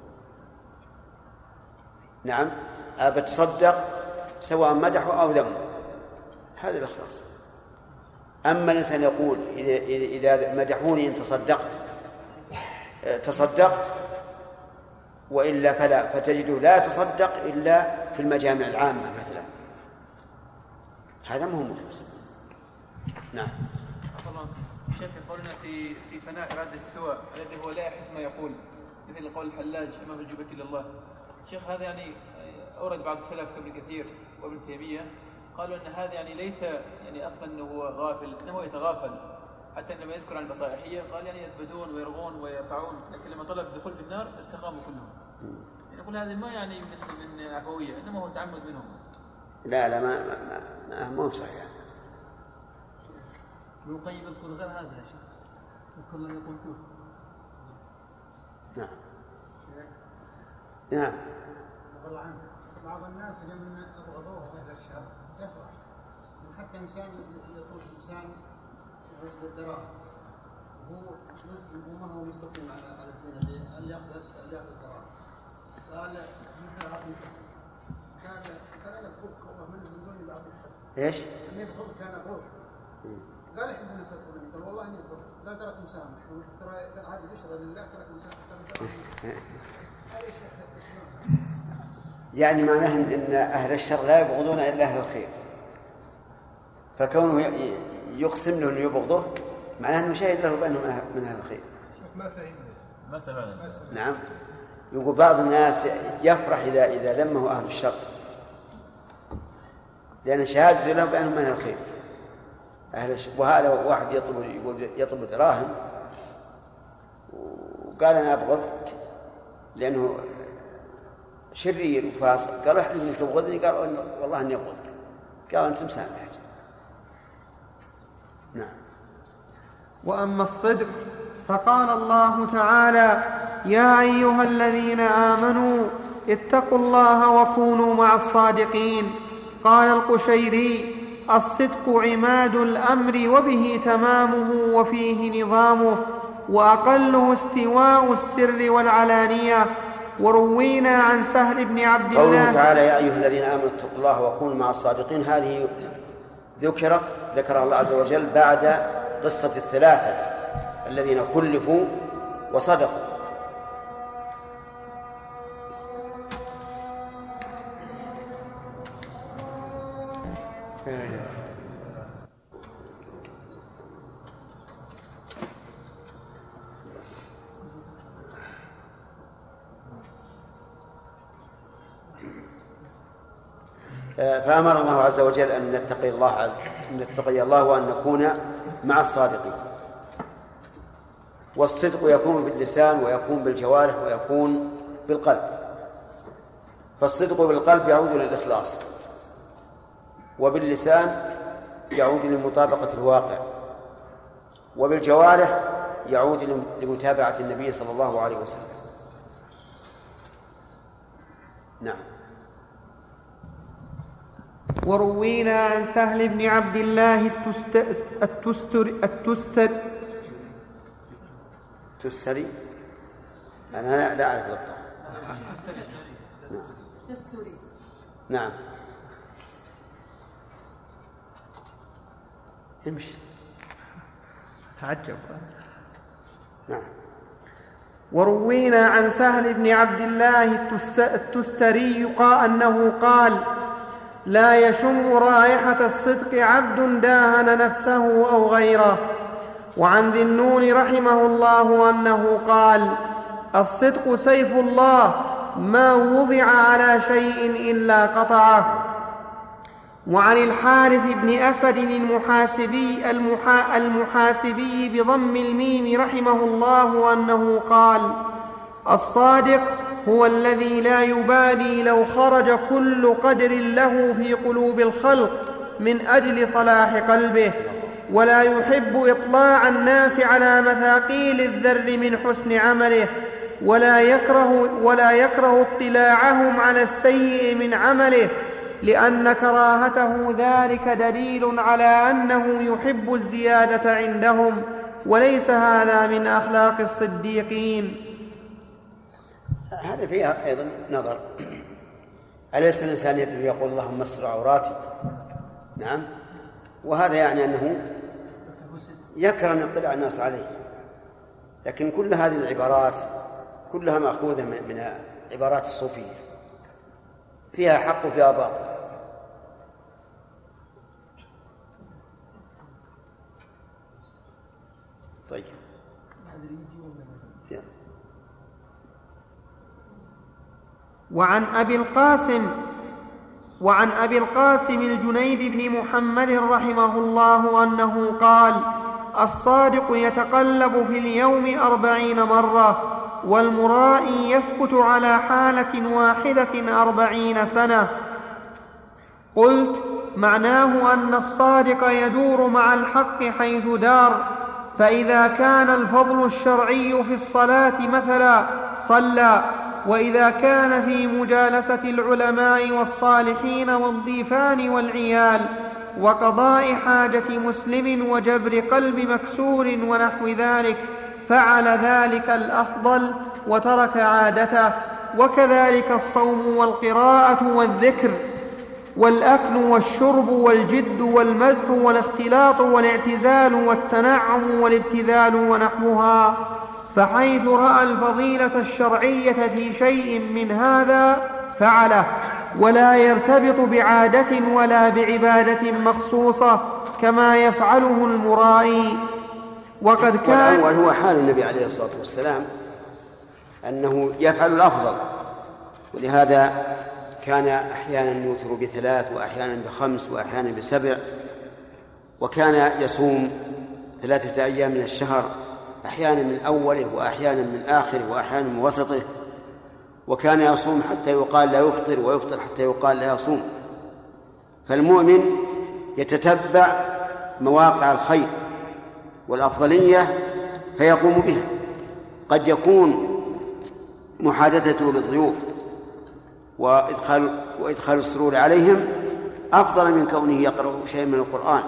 Speaker 1: نعم. بتصدق سواء مدحوا أو ذموا، هذا الإخلاص. أما الإنسان يقول إذا إذا مدحوني إن تصدقت تصدقت وإلا فلا، فتجده لا يتصدق إلا في المجامع العامة مثلا، هذا ما هو مخلص. نعم.
Speaker 5: شيخ قولنا في في فناء إرادة السوى الذي هو لا يحس ما يقول، مثل قول الحلاج أمام الجبة إلى الله. شيخ هذا يعني أورد بعض السلف قبل كثير وابن تيمية قالوا أن هذا يعني ليس يعني أصلا أنه هو غافل، إنما يتغافل. حتى لما يذكر عن البطائحية قال يعني يزبدون ويرغون ويقعون، لكن لما طلب الدخول في النار استقاموا كلهم. يعني يقول هذا ما يعني من من عفوية، إنما هو تعمد منهم.
Speaker 1: لا لا ما ما ما ما هو صحيح.
Speaker 4: ابن القيم يذكر غير هذا يا شيخ، يذكر الذي قلته.
Speaker 1: نعم. نعم.
Speaker 6: والله عنه بعض الناس لما أبغضوه أهل الشر يفرح، حتى إنسان يطلب إنسان يغسل الدراهم وهو مسلم وما هو مستقيم على على الدين اللي يأخذ اللي يأخذ الدراهم، قال كان كان يبغضك من من دون بعض الحد.
Speaker 1: إيش؟
Speaker 6: من يبغضك كان يبغضك. قال يحب أن تبغضني، قال والله إني أبغضك، قال ترك مسامح، ترى هذه بشرى لله ترك مسامح.
Speaker 1: يعني معناه ان اهل الشر لا يبغضون الا اهل الخير، فكونه يقسم له انه يبغضه معناه انه شاهد له بانه من اهل الخير.
Speaker 6: ما فهمنا
Speaker 3: مثلا.
Speaker 1: نعم. يقول بعض الناس يفرح اذا اذا ذمه اهل الشر، لان شهادته له بانه من اهل الخير. اهل الشر. وهذا واحد يطلب يقول يطلب دراهم وقال انا ابغضك لانه شرير وفاسق، قال احد انك تبغضني، قال والله اني ابغضك، قال انت مسامح. نعم.
Speaker 2: وأما الصدق فقال الله تعالى: يا أيها الذين آمنوا اتقوا الله وكونوا مع الصادقين. قال القشيري: الصدق عماد الأمر وبه تمامه وفيه نظامه، وأقله استواء السر والعلانية. وروينا عن سهل بن عبد الله
Speaker 1: قوله تعالى: يا أيها الذين آمنوا اتقوا الله وكونوا مع الصادقين، هذه ذكرت ذكرها الله عز وجل بعد قصة الثلاثة الذين خلفوا وصدقوا. فأمر الله عز وجل أن نتقي الله عز أن نتقي الله وأن نكون مع الصادقين. والصدق يكون باللسان ويكون بالجوارح ويكون بالقلب. فالصدق بالقلب يعود للإخلاص، وباللسان يعود لمطابقة الواقع، وبالجوارح يعود لمتابعة النبي صلى الله عليه وسلم. نعم.
Speaker 2: وروينا عن سهل بن عبد الله التستري التستري
Speaker 1: تستري أنا لا أعرف الضبط.
Speaker 7: تستري.
Speaker 1: نعم. امشي.
Speaker 2: تعجب.
Speaker 1: نعم.
Speaker 2: وروينا عن سهل بن عبد الله التستري أنه قال: لا يشم رائحة الصدق عبد داهن نفسه أو غيره. وعن ذي النون رحمه الله أنه قال: الصدق سيف الله ما وضع على شيء إلا قطعه. وعن الحارث بن أسد المحاسبي, المحا المحاسبي بضم الميم رحمه الله أنه قال: الصادق هو الذي لا يبالي لو خرج كل قدر له في قلوب الخلق من أجل صلاح قلبه، ولا يحب إطلاع الناس على مثاقيل الذر من حسن عمله، ولا يكره, ولا يكره اطلاعهم على السيء من عمله، لأن كراهته ذلك دليل على أنه يحب الزيادة عندهم، وليس هذا من أخلاق الصديقين.
Speaker 1: هذا فيها أيضا نظر. أليس الإنسان يقول اللهم استر عوراتي؟ نعم، وهذا يعني أنه يكره أن يطلع الناس عليه. لكن كل هذه العبارات كلها مأخوذة من عبارات الصوفية، فيها حق وفيها باطل. طيب.
Speaker 2: وعن أبي القاسم وعن أبي القاسم الجنيد بن محمد رحمه الله أنه قال: الصادق يتقلب في اليوم أربعين مرة، والمرائي يثبت على حالة واحدة أربعين سنة. قلت: معناه أن الصادق يدور مع الحق حيث دار، فإذا كان الفضل الشرعي في الصلاة مثلا صلى، وإذا كان في مجالسة العلماء والصالحين والضيفان والعيال وقضاء حاجة مسلم وجبر قلب مكسور ونحو ذلك فعل ذلك الأفضل وترك عادته. وكذلك الصوم والقراءة والذكر والأكل والشرب والجد والمزح والاختلاط والاعتزال والتنعم والابتذال ونحوها. فحيث رأى الفضيلة الشرعية في شيء من هذا فعله، ولا يرتبط بعادة ولا بعبادة مخصوصة كما يفعله المرائي. وقد كان
Speaker 1: والأول هو حال النبي عليه الصلاة والسلام أنه يفعل الأفضل، ولهذا كان أحيانا يوتر بثلاث وأحيانا بخمس وأحيانا بسبع، وكان يصوم ثلاثة أيام من الشهر، أحيانا من أوله وأحيانا من آخره وأحيانا من وسطه، وكان يصوم حتى يقال لا يفطر ويفطر حتى يقال لا يصوم. فالمؤمن يتتبع مواقع الخير والأفضلية فيقوم بها. قد يكون محادثته للضيوف وإدخال, وإدخال السرور عليهم أفضل من كونه يقرأ شيء من القرآن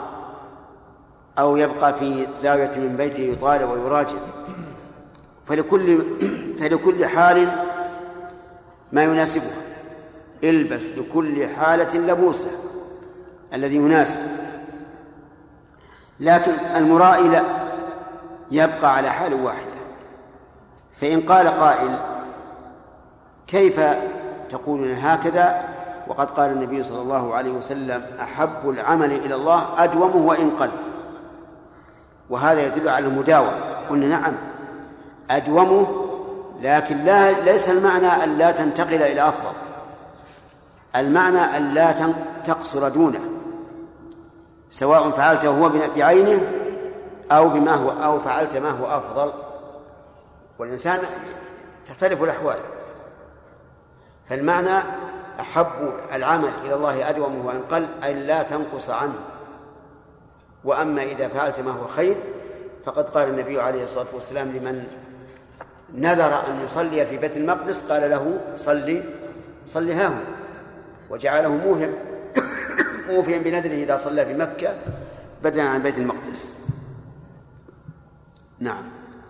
Speaker 1: أو يبقى في زاوية من بيته يطالع ويراجع. فلكل, فلكل حال ما يناسبه، البس لكل حالة لبوسه الذي يناسب. لكن المرائي لا، يبقى على حال واحدة. فإن قال قائل: كيف تقولون هكذا وقد قال النبي صلى الله عليه وسلم: أحب العمل إلى الله أدومه وإن قل؟ وهذا يدل على المداومة. قلنا نعم أدومه، لكن لا ليس المعنى أن لا تنتقل إلى أفضل، المعنى أن لا تقصر دونه، سواء فعلته هو بعينه أو بما هو أو فعلت ما هو أفضل. والإنسان تختلف الأحوال، فالمعنى أحب العمل إلى الله أدومه وإن قل، أي لا تنقص عنه. وأما إذا فعلت ما هو خير فقد قال النبي عليه الصلاة والسلام لمن نذر أن يصلي في بيت المقدس قال له: صلي صلي هاهنا، وجعله موهم موفيا بنذره إذا صلى في مكة بدلا عن بيت المقدس. نعم.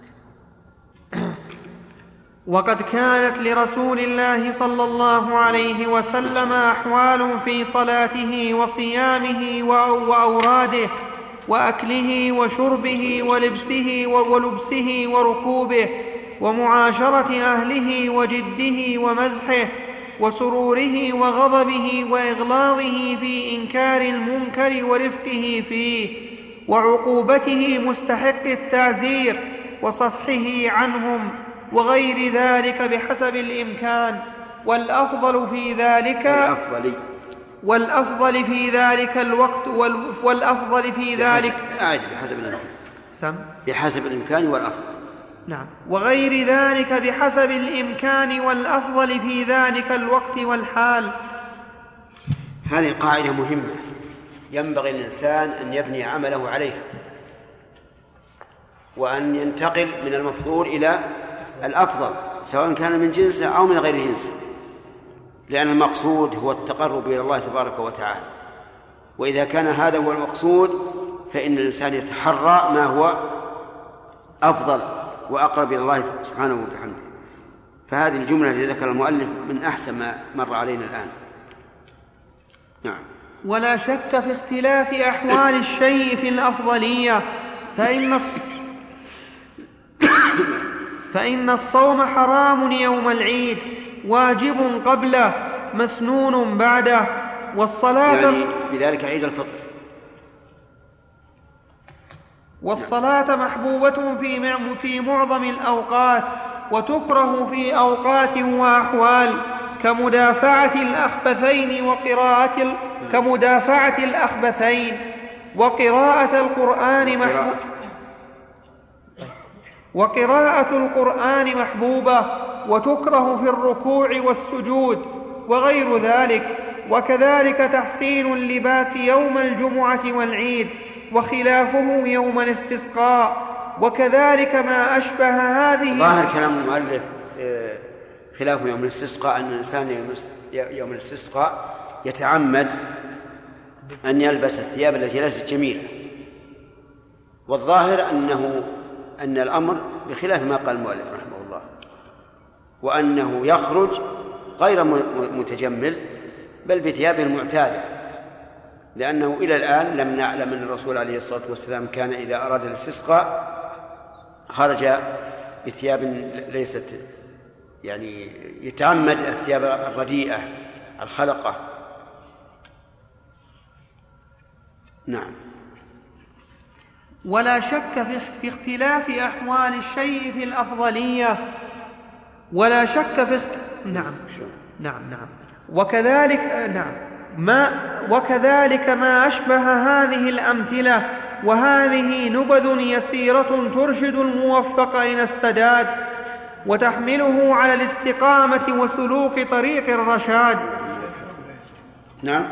Speaker 2: وقد كانت لرسول الله صلى الله عليه وسلم أحوال في صلاته وصيامه وأوراده وأكله وشربه ولبسه ولبسه وركوبه ومعاشرة أهله وجده ومزحه وسروره وغضبه وإغلاظه في إنكار المنكر ورفقه فيه وعقوبته مستحق التعزير وصفحه عنهم وغير ذلك بحسب الإمكان. والأفضل في ذلك
Speaker 1: والأفضل
Speaker 2: والأفضل في ذلك الوقت والأفضل في ذلك
Speaker 1: بحسب الإمكان
Speaker 2: سم
Speaker 1: بحسب الإمكان والأفضل.
Speaker 2: نعم. وغير ذلك بحسب الإمكان والأفضل في ذلك الوقت والحال.
Speaker 1: هذه قاعدة مهمة ينبغي الإنسان أن يبني عمله عليها، وأن ينتقل من المفضول إلى الأفضل سواء كان من جنسه أو من غير جنسه، لأن المقصود هو التقرب إلى الله تبارك وتعالى. وإذا كان هذا هو المقصود فإن الإنسان يتحرى ما هو أفضل وأقرب إلى الله سبحانه وبحمده. فهذه الجملة التي ذكر المؤلف من أحسن ما مر علينا الآن. نعم.
Speaker 2: ولا شك في اختلاف أحوال الشيء في الأفضلية، فإن فإن الصوم حرام يوم العيد، واجب قبله، مسنون بعده، والصلاة
Speaker 1: يعني بذلك عيد الفطر.
Speaker 2: والصلاة محبوبة في في معظم الأوقات، وتكره في أوقات وأحوال، كمدافعة الأخبثين وقراءة كمدافعة الأخبثين وقراءة القرآن محبوبة وقراءة القرآن محبوبة، وتكره في الركوع والسجود وغير ذلك. وكذلك تحسين اللباس يوم الجمعة والعيد، وخلافه يوم الاستسقاء. وكذلك ما أشبه هذه.
Speaker 1: ظاهر كلام المؤلف خلافه يوم الاستسقاء أن الإنسان يوم الاستسقاء يتعمد أن يلبس الثياب التي ليست جميلة، والظاهر أنه أن الأمر بخلاف ما قال المؤلف رحمه الله، وأنه يخرج غير متجمل بل بثيابه المعتادة، لأنه إلى الآن لم نعلم أن الرسول عليه الصلاة والسلام كان إذا أراد الاستسقاء خرج بثياب ليست يعني يتعمد الثياب الرديئة الخلقة. نعم.
Speaker 2: ولا شك في اختلاف أحوال الشيء في الأفضلية، ولا شك في اخت... نعم نعم نعم وكذلك نعم ما وكذلك ما أشبه هذه الأمثلة، وهذه نبذ يسيرة ترشد الموفق إلى السداد وتحمله على الاستقامة وسلوك طريق الرشاد.
Speaker 1: نعم.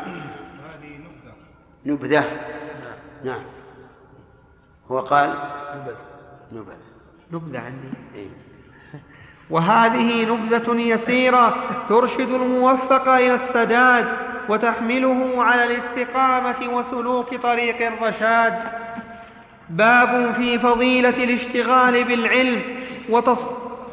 Speaker 1: نبذة. نعم. هو قال نبذة
Speaker 2: نبذة عندي.
Speaker 1: إيه؟
Speaker 2: وهذه نبذة يسيرة ترشد الموفق إلى السداد وتحمله على الاستقامة وسلوك طريق الرشاد. باب في فضيلة الاشتغال بالعلم وتص...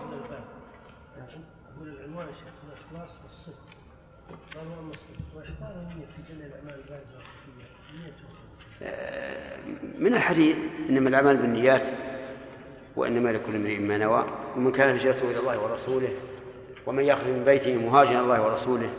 Speaker 1: من الحديث إنما الأعمال بالنيات وإنما لكل امرئ ما نوى، ومن كان هجرته إلى الله ورسوله ومن يخرج من بيته مهاجرا إلى الله ورسوله.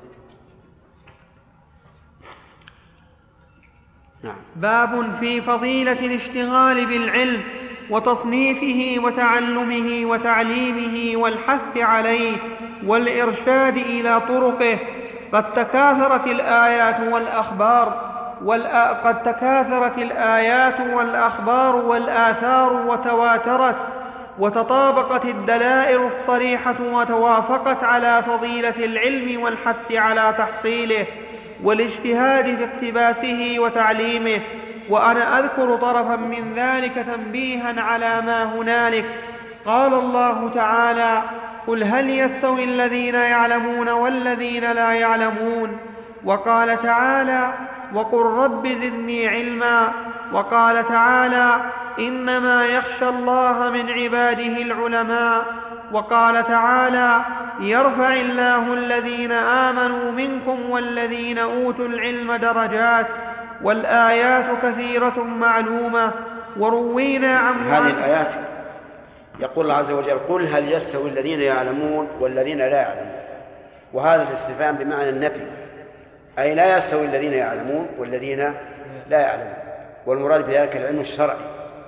Speaker 1: نعم.
Speaker 2: باب في فضيلة الاشتغال بالعلم وتصنيفه وتعلمه وتعليمه والحث عليه والإرشاد إلى طرقه. قد تكاثرت الآيات والأخبار قد تكاثرت الآيات والأخبار والآثار وتواترت، وتطابقت الدلائل الصريحة وتوافقت على فضيلة العلم والحث على تحصيله والاجتهاد في اقتباسه وتعليمه. وأنا أذكر طرفا من ذلك تنبيها على ما هنالك. قال الله تعالى: قل هل يستوي الذين يعلمون والذين لا يعلمون. وقال تعالى: وقل رب زدني علما. وقال تعالى: إنما يخشى الله من عباده العلماء. وقال تعالى: يرفع الله الذين آمنوا منكم والذين أوتوا العلم درجات. والآيات كثيرة معلومة. وروينا عن
Speaker 1: هذه الآيات يقول الله عز وجل: قل هل يستوي الذين يعلمون والذين لا يعلمون. وهذا الاستفهام بمعنى النفي، أي لا يستوي الذين يعلمون والذين لا يعلمون، والمراد بذلك العلم الشرعي.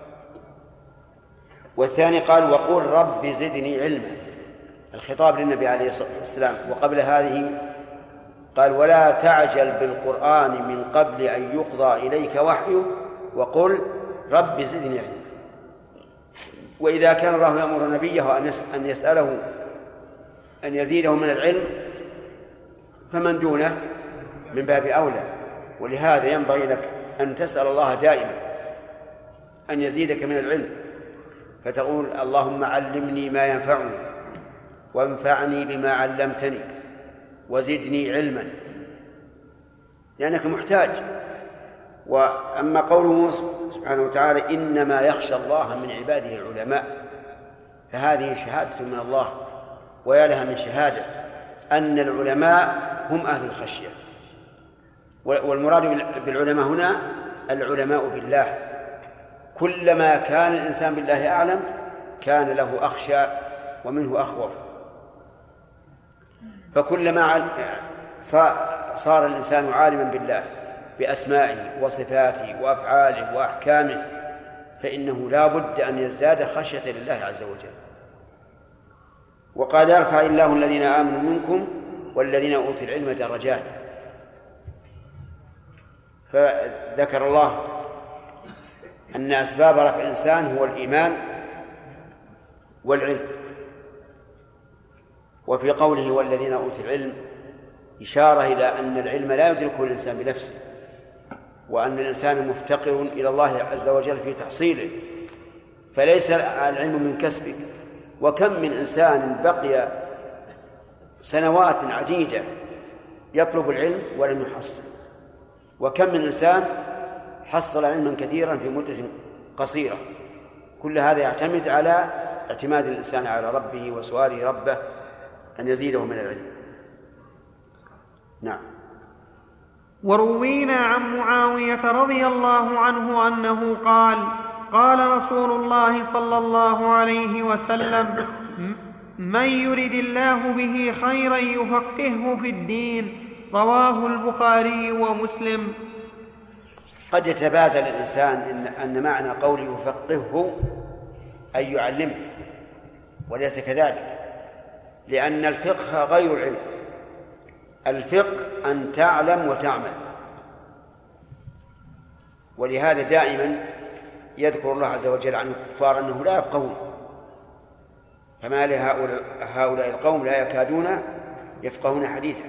Speaker 1: والثاني قال: وقل رب زدني علما، الخطاب للنبي عليه الصلاة والسلام. وقبل هذه قال: ولا تعجل بالقرآن من قبل أن يقضى إليك وحيه وقل رب زدني علما. وإذا كان الله يأمر نبيه أن يسأله أن يزيده من العلم فمن دونه من باب أولى. ولهذا ينبغي لك أن تسأل الله دائما أن يزيدك من العلم، فتقول: اللهم علمني ما ينفعني وانفعني بما علمتني وزدني علما، لأنك محتاج. وأما قوله سبحانه وتعالى: إنما يخشى الله من عباده العلماء، فهذه شهادة من الله، ويا لها من شهادة أن العلماء هم أهل الخشية. والمراد بالعلماء هنا العلماء بالله. كلما كان الإنسان بالله أعلم كان له أخشى ومنه أخوف. فكلما صار الإنسان عالما بالله بأسمائه وصفاته وأفعاله وأحكامه فإنه لا بد أن يزداد خشية لله عز وجل. وقال: يرفع الله الذين آمنوا منكم والذين أوتوا العلم درجات. فذكر الله أن أسباب رفع الإنسان هو الإيمان والعلم. وفي قوله والذين أوتوا العلم إشارة إلى أن العلم لا يدركه الإنسان بنفسه، وأن الإنسان مفتقر إلى الله عز وجل في تحصيله، فليس العلم من كسبه. وكم من إنسان بقي سنوات عديدة يطلب العلم ولم يحصل، وكم من إنسان حصل علما كثيرا في مدة قصيرة. كل هذا يعتمد على اعتماد الإنسان على ربه وسؤاله ربه أن يزيده من العلم. نعم.
Speaker 2: وروينا عن معاوية رضي الله عنه أنه قال: قال رسول الله صلى الله عليه وسلم: من يرد الله به خيرا يفقهه في الدين. رواه البخاري ومسلم.
Speaker 1: قد يتبادل الإنسان إن, أن معنى قول يفقهه أي يعلمه، وليس كذلك، لأن الفقه غير العلم. الفقه أن تعلم وتعمل. ولهذا دائما يذكر الله عز وجل عن الكفار أنه لا يفقهون، فما لهؤلاء القوم لا يكادون يفقهون حديثا.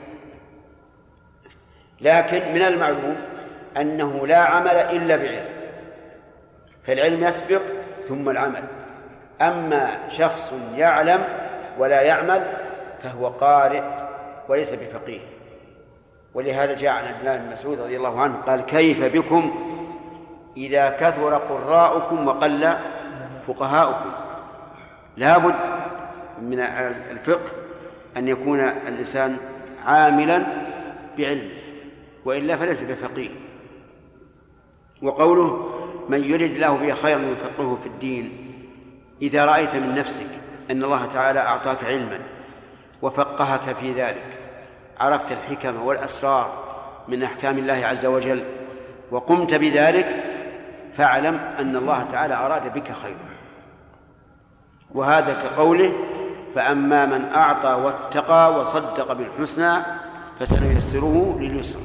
Speaker 1: لكن من المعلوم أنه لا عمل إلا بعلم، فالعلم يسبق ثم العمل. أما شخص يعلم ولا يعمل فهو قارئ وليس بفقيه. ولهذا جاء عن عبد الله بن مسعود رضي الله عنه قال: كيف بكم إذا كثر قراءكم وقل فقهاؤكم. لا بد من الفقه أن يكون الإنسان عاملا بعلمه، وإلا فليس بفقيه. وقوله من يرد الله به خيرا يفقهه في الدين، إذا رأيت من نفسك أن الله تعالى أعطاك علما وفقهك في ذلك، عرفت الحكم والأسرار من أحكام الله عز وجل وقمت بذلك، فاعلم أن الله تعالى أراد بك خيرا. وهذا كقوله: فأما من أعطى واتقى وصدق بالحسنى فسنيسره لليسرى.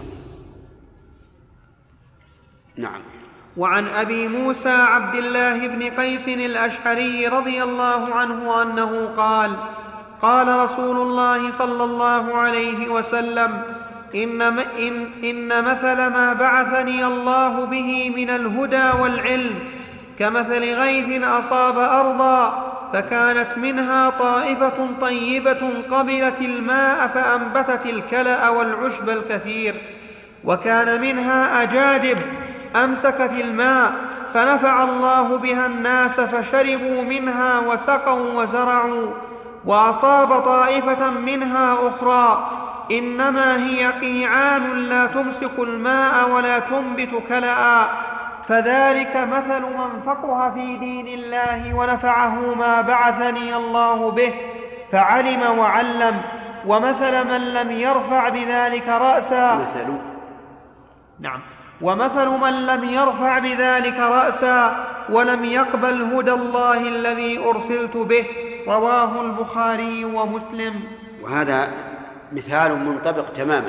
Speaker 1: نعم.
Speaker 2: وعن أبي موسى عبد الله بن قيس الأشعري رضي الله عنه أنه قال: قال رسول الله صلى الله عليه وسلم: إن, إن, إن مثل ما بعثني الله به من الهدى والعلم كمثل غيث أصاب أرضا فكانت منها طائفة طيبة قبلت الماء فأنبتت الكلأ والعشب الكثير، وكان منها أجادب أمسكت الماء فنفع الله بها الناس فشربوا منها وسقوا وزرعوا، وأصاب طائفة منها أخرى إنما هي قيعان لا تمسك الماء ولا تنبت كلأ. فذلك مثل من فقه في دين الله ونفعه ما بعثني الله به فعلم وعلم، ومثل من لم يرفع بذلك رأسا
Speaker 1: مثل
Speaker 2: نعم ومثل من لم يرفع بذلك رأسا ولم يقبل هدى الله الذي أرسلت به. رواه البخاري ومسلم.
Speaker 1: وهذا مثال منطبق تماما.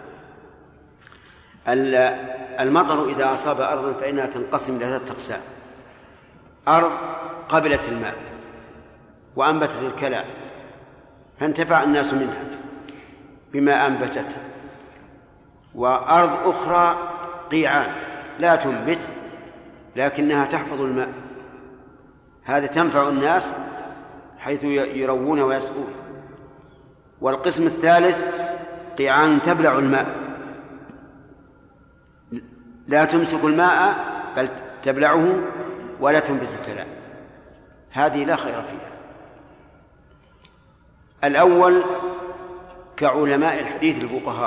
Speaker 1: المطر إذا أصاب أرضا فإنها تنقسم إلى ثلاثة أقسام: أرض قبلت الماء وأنبتت الكلى فانتفع الناس منها بما أنبتت، وأرض أخرى قيعان لا تنبت لكنها تحفظ الماء، هذا تنفع الناس حيث يروون ويسقون. والقسم الثالث قيعان تبلع الماء لا تمسك الماء بل تبلعه ولا تنبت الكلى، هذه لا خير فيها. الأول كعلماء الحديث الفقهاء،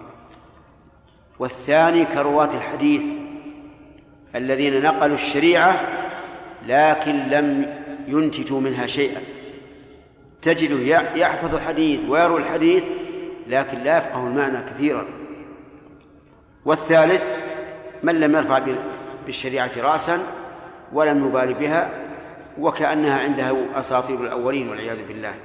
Speaker 1: والثاني كرواة الحديث الذين نقلوا الشريعة لكن لم ينتجوا منها شيئا، تجده يحفظ الحديث ويروي الحديث لكن لا يفقه المعنى كثيرا. والثالث من لم يرفع بالشريعة رأسا ولم يبال بها وكأنها عندها أساطير الأولين والعياذ بالله.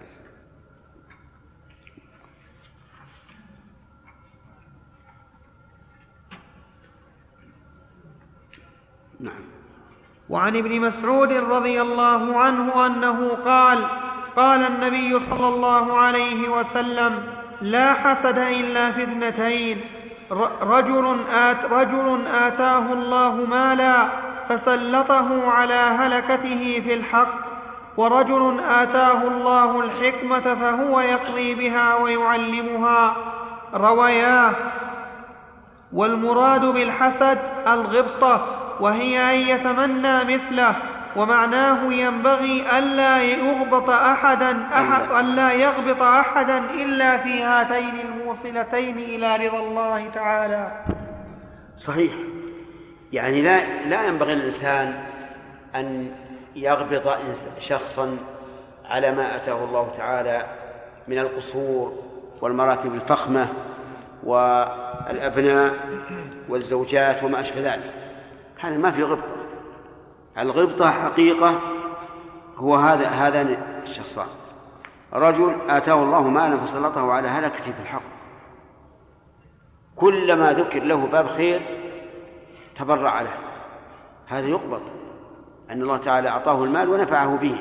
Speaker 1: نعم.
Speaker 2: وعن ابن مسعود رضي الله عنه أنه قال: قال النبي صلى الله عليه وسلم: لا حسد إلا في اثنتين، رجل, آت رجل آتاه الله مالا فسلطه على هلكته في الحق، ورجل آتاه الله الحكمة فهو يقضي بها ويعلمها. رواياه. والمراد بالحسد الغبطة، وهي أن يتمنى مثله، ومعناه ينبغي ألا يغبط أحدا أحد ألا يغبط أحدا إلا في هاتين الموصلتين إلى رضا الله تعالى.
Speaker 1: صحيح، يعني لا لا ينبغي الإنسان أن يغبط شخصا على ما أتاه الله تعالى من القصور والمراكب الفخمة والأبناء والزوجات وما أشبه ذلك، هذا ما في غبطة. الغبطة حقيقة هو هذا هذان الشخصان: رجل آتاه الله مالا فسلطه على هلكته في الحق، كلما ذكر له باب خير تبرع له، هذا يقبض أن الله تعالى أعطاه المال ونفعه به.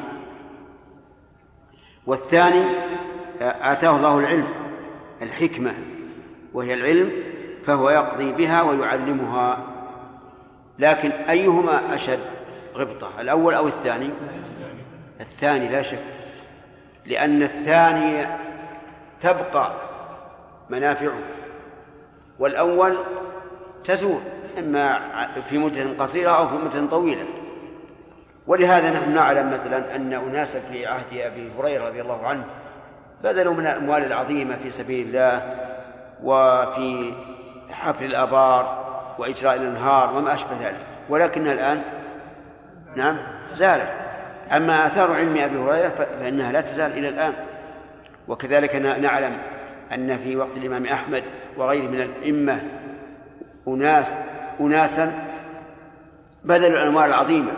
Speaker 1: والثاني آتاه الله العلم الحكمة وهي العلم فهو يقضي بها ويعلمها. لكن أيهما أشد غبطة، الأول أو الثاني؟ الثاني لا شك، لأن الثاني تبقى منافعه والأول تزول إما في مدة قصيرة أو في مدة طويلة. ولهذا نحن نعلم مثلا أن أناسا في عهد أبي هريرة رضي الله عنه بذلوا من الأموال العظيمة في سبيل الله وفي حفر الآبار وإجراء الأنهار وما أشبه ذلك، ولكنها الآن نعم زالت. أما آثار علم أبي هريرة فإنها لا تزال إلى الآن. وكذلك نعلم أن في وقت الإمام أحمد وغيره من الأئمة أناس أناسا بذلوا الأموال العظيمة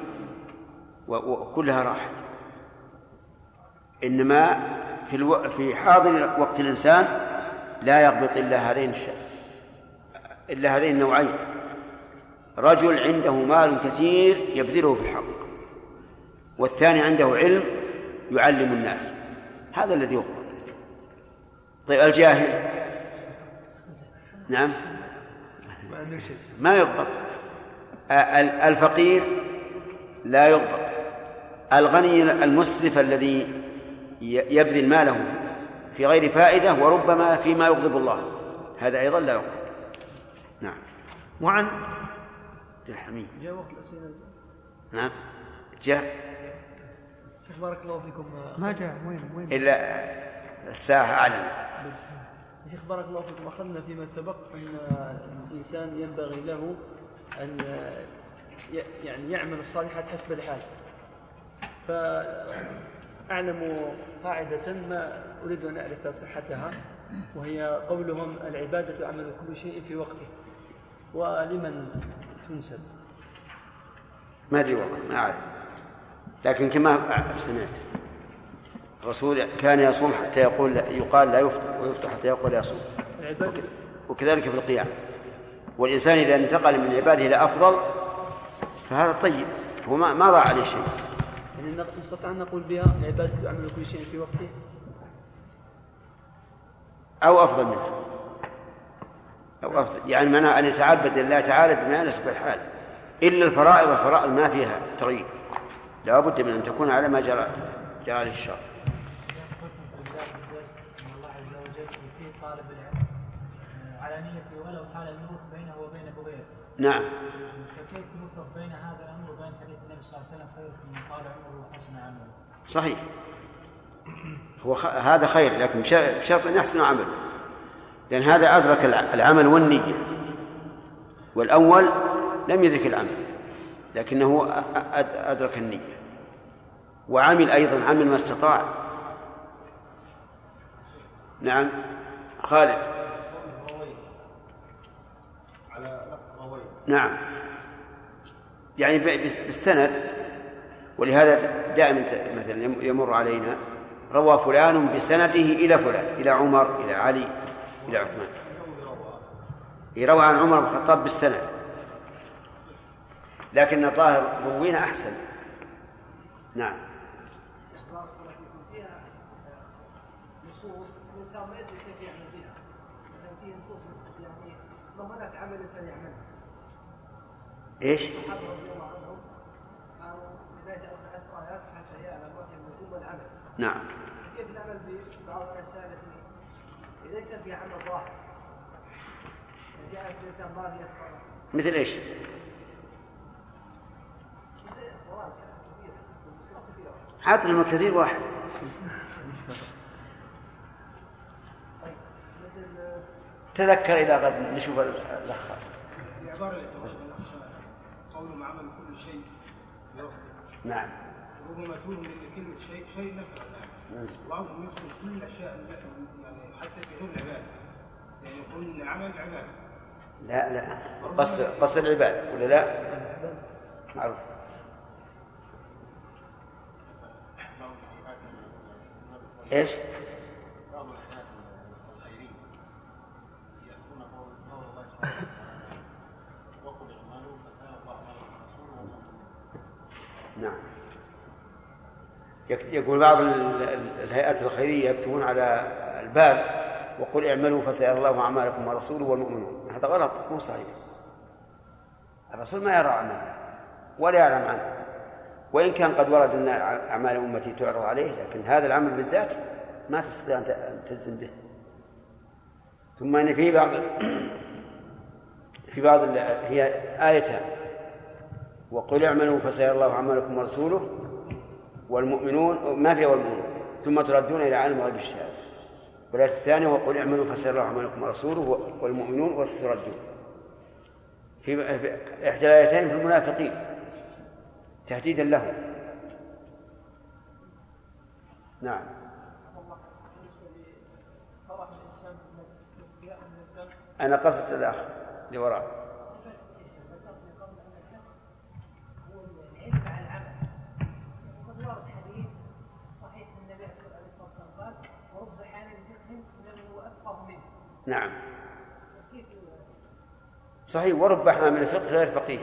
Speaker 1: وكلها راحت. إنما في, الو... في حاضر وقت الإنسان لا يغبط إلا هذين الشيء إلا هذين النوعين: رجل عنده مال كثير يبذله في الحق، والثاني عنده علم يعلم الناس، هذا الذي يغبط. طيب الجاهل نعم ما يغبط، الفقير لا يغبط، الغني المسرف الذي يبذل ماله في غير فائدة وربما فيما يغضب الله هذا أيضا لا يغبط. نعم.
Speaker 2: وعن
Speaker 1: الحميد
Speaker 4: جاء وقت الأسئلة.
Speaker 1: نعم جاء.
Speaker 4: بارك الله فيكم.
Speaker 2: ما جاء وين وين
Speaker 1: إلا الساعة أعلنت.
Speaker 4: شيخ بارك الله فيكم، أخذنا فيما سبق أن الإنسان ينبغي له أن يعني يعمل الصالحات حسب الحال، فأعلم قاعدة ما أريد أن أعرف صحتها، وهي قولهم العبادة عمل كل شيء في وقته، ولمن تنسب؟
Speaker 1: ما أدري والله، ما أعرف، لكن كما سمعت الرسول كان يصوم حتى يقول يقال لا يفطر، ويفطر حتى يقول يصوم، وكذلك في القيام. والإنسان إذا انتقل من عباده إلى أفضل فهذا طيب، هو ما ضاع عليه شيء.
Speaker 4: يعني نستطيع أن نقول بها العبادة تعمل كل شيء في وقته
Speaker 1: أو أفضل منه، أو أفضل، يعني معناه أن يتعبد لله تعالى بما يناسب الحال، إلا الفرائض، الفرائض ما فيها ترغيب، لا بد من أن تكون على ما جرى جرى عليه الشرع.
Speaker 7: الله عز وجل في طالب العلم على نيته ولو حال الموت بينه وبين بغيره.
Speaker 1: نعم.
Speaker 7: فكيف يفرق بين هذا الأمر وبين حديث النبي صلى الله عليه وسلم خير من طال عمره وحسن عمله؟
Speaker 1: صحيح، هو خ... هذا خير، لكن بشرط أن يحسن عمله، لأن هذا أدرك العمل والنية، والأول لم يدرك العمل لكنه أدرك النية، وعمل أيضا عمل ما استطاع. نعم خالد. نعم، يعني بالسند، ولهذا دائما مثلا يمر علينا روى فلان بسنده إلى فلان، إلى عمر، إلى علي، إلى عثمان، يروى عن عمر بن الخطاب بالسند، لكن الظاهر روينا أحسن. نعم.
Speaker 8: فيها نصوص الإنسان ما يدري كيف يعمل بها، مثلا فيه نصوص يعني ضمنت عمل الإنسان يعمل.
Speaker 1: إيش؟
Speaker 8: الصحابة رضي الله عنهم قالوا إذا جاءوا عشر آيات حتى يعلم وجه الوجوب والعمل.
Speaker 1: نعم.
Speaker 8: كيف نعمل ببعض الأشياء التي ليس فيها عمل ظاهر؟ جاءت الإنسان باغي يتصرف.
Speaker 1: مثل إيش؟ حاضر من كثير واحد. تذكر إلى غد نشوف الأخر.
Speaker 6: العبارة اللي قولهم عمل كل شيء بوقته.
Speaker 1: نعم.
Speaker 6: ربما توهم من كلمة شيء شيء نفع. بعضهم يقصد كل الأشياء يعني حتى في غير العبادة، يعني يقول إن العمل عبادة.
Speaker 1: لا لا، قصد قصد العبادة ولا لا؟ معروف. ايش؟ بعض الحياة الخيرية يأخذون قول الله سبحانه وقل اعملوا فسيرى الله عملكم ورسوله. نعم. يقول بعض الهيئات الخيرية يكتبون على الباب وقل اعملوا فسيرى الله أعمالكم ورسوله والمؤمنون. هذا غلط، مو صحيح. الرسول ما يرى أعماله ولا يعلم عنه، وإن كان قد ورد أن أعمال أمتي تعرض عليه، لكن هذا العمل بالذات ما تستطيع أن تلزم به. ثم أن في بعض في بعض هي آيتان، وقل اعملوا فسيرى الله أعمالكم ورسوله والمؤمنون، ما فيها والمؤمنون، ثم تردون إلى عالم الغيب والشهادة. والآية الثانية وقل اعملوا فسيرى الله أعمالكم ورسوله والمؤمنون وستردون. في إحدى الآيتين في المنافقين تهديدا لهم. نعم. أنا قصدت الأخ لوراء. نعم صحيح، ورب حامل فقه غير فقيه.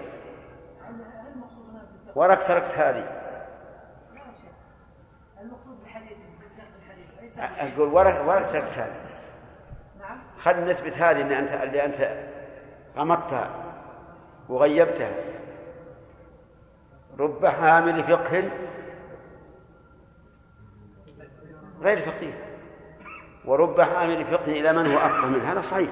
Speaker 1: ورك تركت هذه.
Speaker 8: المقصود بالحديث ليس
Speaker 1: أقول ورك ورك تركت هذه.
Speaker 8: نعم.
Speaker 1: خل نثبت هذه إن أنت اللي أنت غمضتها وغيبتها. رب حامل فقه غير فقيه، ورب حامل فقه إلى من هو أفقه منه. هذا صحيح.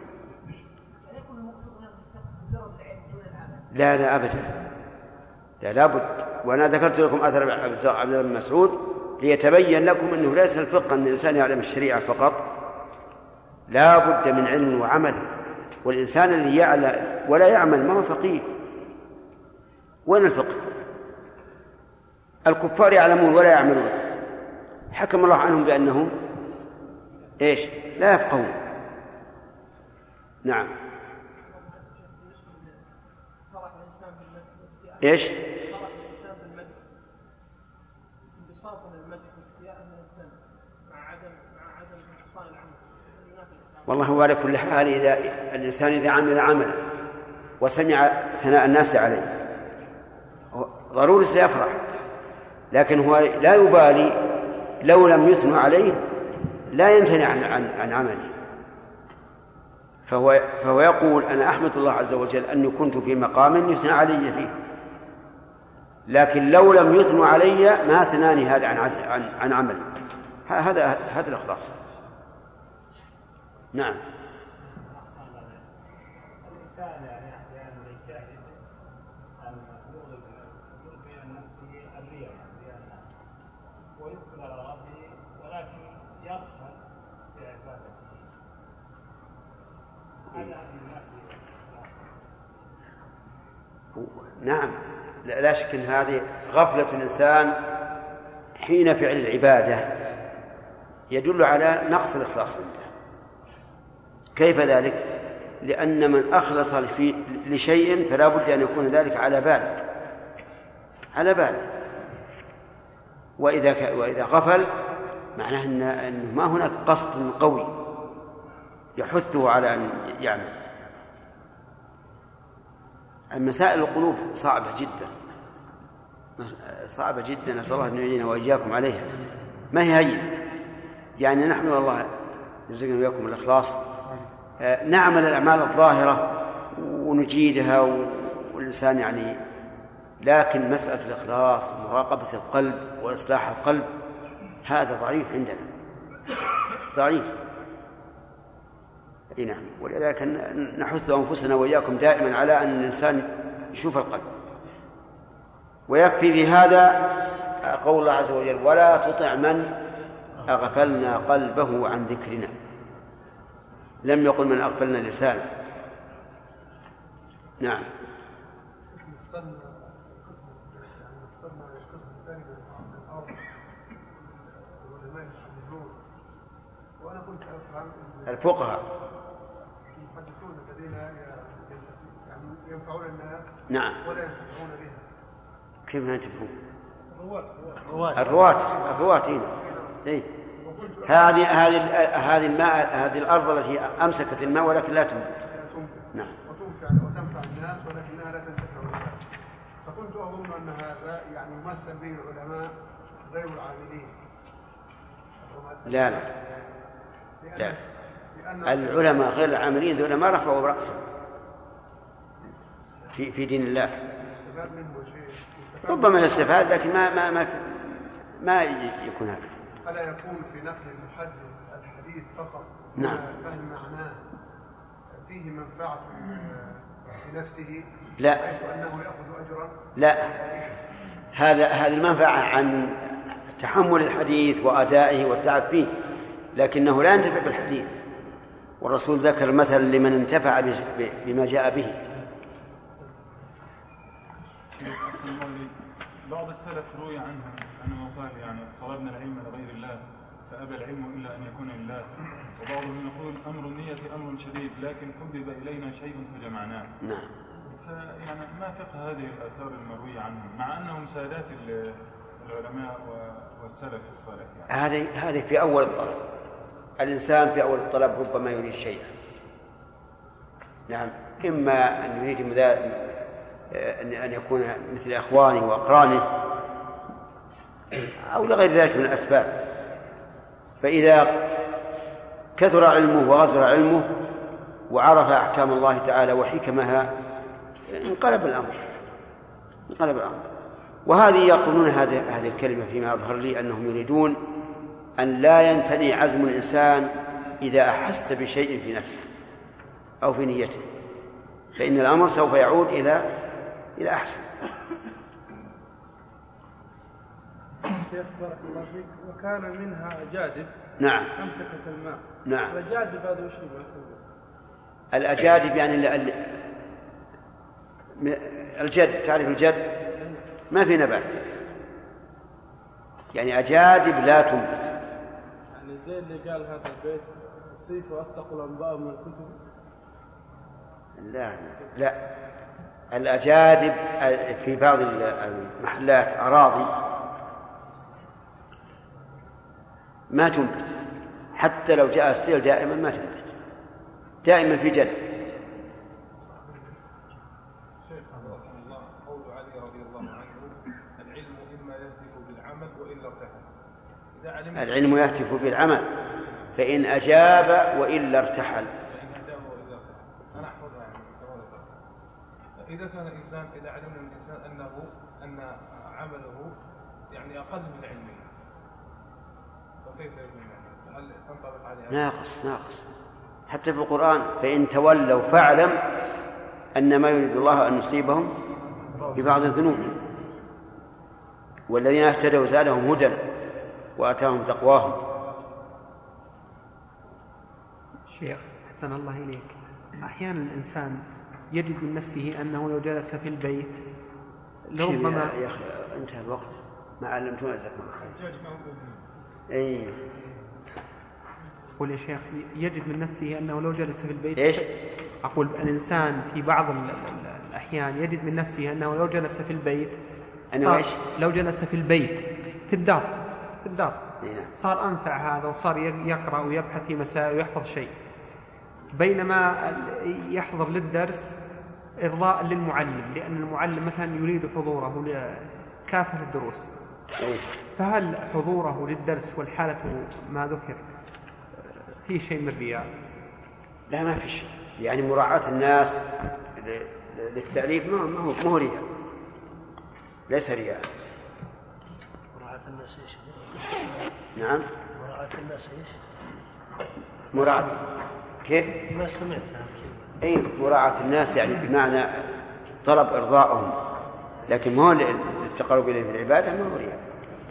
Speaker 1: لا لا أبدا، لا لابد. وأنا ذكرت لكم أثر عبد الله بن مسعود ليتبين لكم أنه ليس الفقه أن الإنسان يعلم الشريعة فقط، لا بد من علم وعمل، والإنسان اللي يعلم ولا يعمل ما هو فقيه. وين الفقه؟ الكفار يعلمون ولا يعملون، حكم الله عنهم بأنهم إيش؟ لا يفقهون. نعم. إيش؟ والله هو على كل حال إذا الإنسان إذا عمل عملا وسمع ثناء الناس عليه ضروري سيفرح، لكن هو لا يبالي لو لم يثنوا عليه، لا ينثني عن, عن, عن عمله. فهو, فهو يقول أنا أحمد الله عز وجل أني كنت في مقام يثنى علي فيه، لكن لو لم يثنوا علي ما ثناني هذا عن, عن, عن عملي. هذا هذا الإخلاص. نعم.
Speaker 7: الإنسان يعني أحيانا يجتهد أن يلقي نفسه الرياء ويقبل على ربه، ولكن يغفل في عبادته. هذا
Speaker 1: نعم، لا شك أن هذه غفلة الإنسان حين فعل العبادة يدل على نقص الإخلاص عنده. كيف ذلك؟ لأن من أخلص في لشيء فلا بد أن يكون ذلك على بال على بال وإذا ك... وإذا غفل معناه أن... أنه ما هناك قصد قوي يحثه على أن يعمل. مسائل القلوب صعبة جدا صعبة جدا، نسأل الله أن يعيننا وإياكم عليها، ما هي هينة. يعني نحن والله يرزقنا وإياكم الإخلاص، نعمل الأعمال الظاهرة ونجيدها والإنسان يعني، لكن مسألة الإخلاص ومراقبة القلب وإصلاح القلب هذا ضعيف عندنا، ضعيف. اي نعم. ولذلك نحث أنفسنا وإياكم دائما على أن الإنسان يشوف القلب. ويكفي بهذا قول الله عز وجل ولا تطع من أغفلنا قلبه عن ذكرنا، لم يقل من أغفلنا لسانه. نعم. الفقهاء
Speaker 6: يحدثون الذين يعني ينفعون الناس
Speaker 1: نعم
Speaker 6: ولا ينتفعون بهم.
Speaker 1: كيف لا ينتفعون؟
Speaker 6: الرواة
Speaker 1: الرواة الرواة إيه؟ هذه هذه هذه الماء هذه الأرض التي أمسكت الماء ولكن لا تنبت. نعم.
Speaker 6: وتنفع وتنفع الناس ولكنها لا تنتفع الناس. فكنت أظن أن هذا يعني يمثل به العلماء غير العاملين.
Speaker 1: لا لا لا العلماء غير العاملين ذولا ما رفعوا رأسهم في في دين الله. ربما يستفاد لكن ما ما ما ما يكون هذا.
Speaker 6: ألا يكون في نقل المحدث الحديث فقط
Speaker 1: نعم
Speaker 6: فهم معناه فيه منفعة لنفسه
Speaker 1: لا
Speaker 6: حيث أنه يأخذ أجرا؟
Speaker 1: لا، هذا هذه المنفعة عن تحمل الحديث وأدائه والتعب فيه، لكنه لا ينتفع بالحديث. والرسول ذكر مثل لمن انتفع بما جاء به.
Speaker 3: بعض السلف روي عنهم أنه قال يعني طلبنا العلم لغير الله فأبى العلم إلا أن يكون لله، وبعضهم يقول أمر النية أمر شديد لكن حبب إلينا شيء فجمعناه.
Speaker 1: نعم.
Speaker 3: فيعني ما فقه هذه الآثار المروية عنهم مع أنهم سادات العلماء والسلف الصالح يعني.
Speaker 1: هذه هذه في أول الطلب. الإنسان في أول الطلب ربما يريد شيئا، نعم، إما أن يريد أن يكون مثل أخوانه وأقرانه أو لغير ذلك من الأسباب. فإذا كثر علمه وغزر علمه وعرف أحكام الله تعالى وحكمها انقلب الأمر انقلب الأمر وهذه يقولون هذه هذه الكلمة فيما يظهر لي أنهم يريدون أن لا ينثني عزم الإنسان إذا أحس بشيء في نفسه أو في نيته، فإن الأمر سوف يعود إلى إلى أحسن.
Speaker 9: شيخ بارك الله فيك، وكان منها جادب.
Speaker 1: نعم.
Speaker 9: أمسكت الماء.
Speaker 1: نعم.
Speaker 9: الجادب هذا وش هو؟
Speaker 1: الأجادب يعني الجد، تعرف الجد ما في نبات، يعني أجادب لا تنبت.
Speaker 9: يعني زي اللي قال هذا البيت السيف وأصدق الأنباء من الكتب.
Speaker 1: لا لا الأجادب في بعض المحلات أراضي ما تنبت، حتى لو جاء السيل دائما ما تنبت، دائما في جد.
Speaker 3: شيخ رحمه الله قول علي رضي الله عنه: العلم إما يهتف بالعمل وإلا ارتحل.
Speaker 1: العلم يهتف بالعمل فإن أجاب وإلا ارتحل.
Speaker 3: أنا أحفظها يعني إذا كان الإنسان إذا علم الإنسان أنه أن عمله يعني أقل من علمه فكيف يجب هل تنطبق عليه؟
Speaker 1: ناقص ناقص حتى في القرآن: فإن تولوا فاعلم أن ما يريد الله أن يصيبهم ببعض ذنوبهم والذين اهتدوا زادهم هدى وآتاهم تقواهم.
Speaker 2: شيخ حسن الله إليك، أحيانا الإنسان يجد من نفسه أنه لو جلس في البيت لربما
Speaker 1: يا أخي انتهى الوقت ما علمتونا جزاكم الله خير. أي
Speaker 2: أقول يا شيخ يجد من نفسه أنه لو جلس في البيت
Speaker 1: إيش؟
Speaker 2: أقول الإنسان في بعض الأحيان يجد من نفسه أنه لو جلس في البيت
Speaker 1: أنه إيش؟
Speaker 2: لو جلس في البيت في الدار في الدار
Speaker 1: نعم.
Speaker 2: صار أنفع هذا وصار يقرأ ويبحث في مسائل ويحفظ شيء، بينما يحضر للدرس إرضاء للمعلم، لأن المعلم مثلا يريد حضوره لكافة الدروس. فهل حضوره للدرس والحالة ما ذكر في شيء من رياء؟
Speaker 1: لا ما في شيء، يعني مراعاة الناس للتأليف ما هو ما هو رياء، ليس رياء.
Speaker 6: مراعاة الناس ايش؟
Speaker 1: نعم
Speaker 6: مراعاة الناس ايش؟
Speaker 1: مراعاة كيف؟
Speaker 6: ما سمعتها كيف؟
Speaker 1: أي مراعاة الناس يعني بمعنى طلب إرضائهم، لكن ما هو التقرب إليه في العبادة ما هو رياء.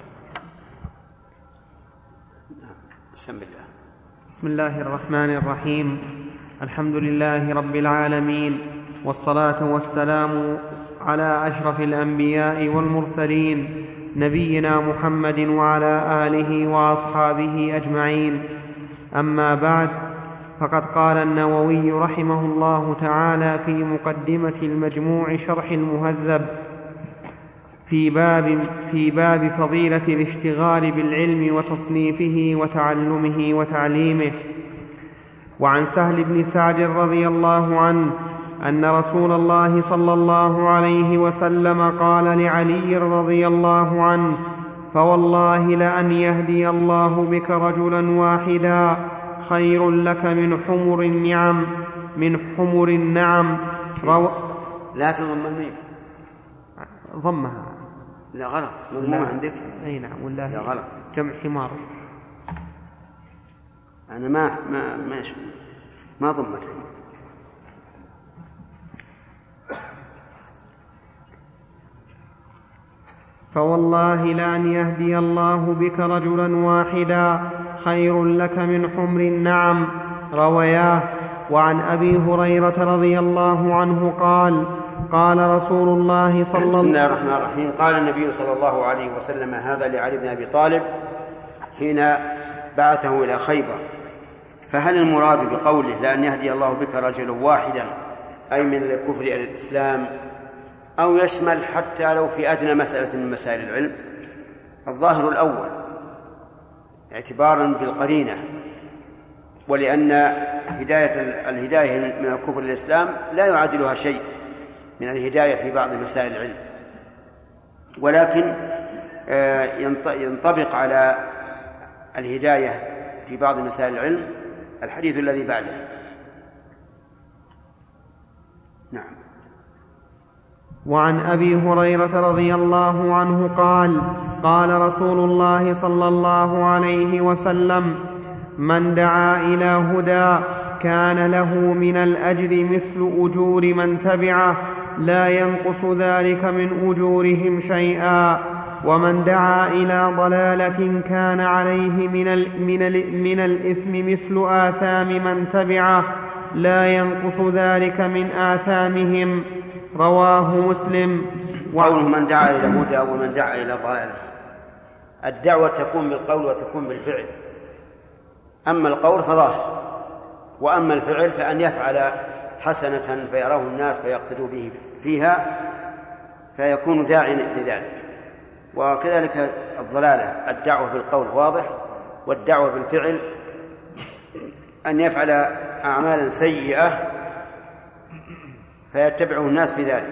Speaker 1: بسم الله.
Speaker 2: بسم الله الرحمن الرحيم. الحمد لله رب العالمين، والصلاة والسلام على أشرف الأنبياء والمرسلين نبينا محمد وعلى آله وأصحابه أجمعين. أما بعد، فقد قال النووي رحمه الله تعالى في مقدمة المجموع شرح المهذب في باب, في باب فضيلة الاشتغال بالعلم وتصنيفه وتعلمه وتعليمه. وعن سهل بن سعد رضي الله عنه أن رسول الله صلى الله عليه وسلم قال لعلي رضي الله عنه: فوالله لأن يهدي الله بك رجلا واحدا خير لك من حمر النعم من حمر النعم. رو...
Speaker 1: لا تضم الميم.
Speaker 2: ضمها.
Speaker 1: لا غلط، مضمومة عندك.
Speaker 2: أي نعم والله.
Speaker 1: لا غلط،
Speaker 2: جمع حمار.
Speaker 1: أنا ما ما ما ما ضمتها.
Speaker 2: فوالله لأن يهدي الله بك رجلا واحدا خير لك من حمر النعم. روياه. وعن أبي هريرة رضي الله عنه قال: قال رسول الله صلى الله عليه وسلم:
Speaker 1: بسم الله الرحمن الرحيم. قال النبي صلى الله عليه وسلم هذا لعلي بن أبي طالب حين بعثه إلى خيبر: فهل المراد بقوله لأن يهدي الله بك رجلا واحدا أي من الكفر إلى الإسلام، أو يشمل حتى لو في أدنى مسألة من مسائل العلم؟ الظاهر الأول اعتبارا بالقرينة، ولأن هداية الهداية من الكفر إلى الإسلام لا يعادلها شيء من الهداية في بعض مسائل العلم، ولكن ينطبق على الهداية في بعض مسائل العلم الحديث الذي بعده. نعم.
Speaker 2: وعن أبي هريرة رضي الله عنه قال: قال رسول الله صلى الله عليه وسلم: من دعا إلى هدى كان له من الأجر مثل أجور من تبعه لا ينقص ذلك من أجورهم شيئا. ومن دعا إلى ضلالة كان عليه من, ال من, ال من الإثم مثل آثام من تبعه لا ينقص ذلك من آثامهم. رواه مسلم.
Speaker 1: قوله من دعا إلى هدى ومن دعا إلى ضلالة، الدعوة تكون بالقول وتكون بالفعل. أما القول فظاهر، وأما الفعل فأن يفعل حسنة فيراه الناس فيقتدوا به فيها فيكون داعيا لذلك. وكذلك الضلالة، الدعوة بالقول واضح، والدعوة بالفعل أن يفعل أعمالا سيئة فيتبعه الناس في ذلك.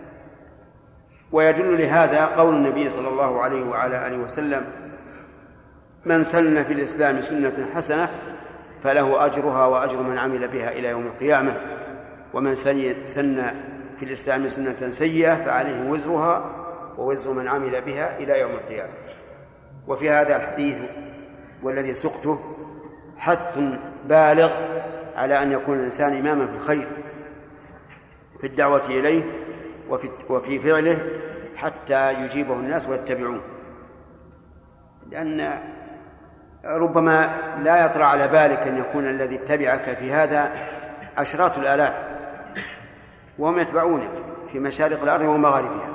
Speaker 1: ويدل لهذا قول النبي صلى الله عليه وعلى آله وسلم: من سن في الإسلام سنة حسنة فله أجرها وأجر من عمل بها إلى يوم القيامة، ومن سن في الإسلام سنة سيئة فعليه وزرها ووزر من عمل بها إلى يوم القيامة. وفي هذا الحديث والذي سقته حث بالغ على أن يكون الإنسان إماما في الخير في الدعوة إليه وفي, وفي فعله حتى يجيبه الناس ويتبعون، لأن ربما لا يطرأ على بالك أن يكون الذي اتبعك في هذا عشرات الآلاف وهم يتبعونك في مشارق الأرض ومغاربها.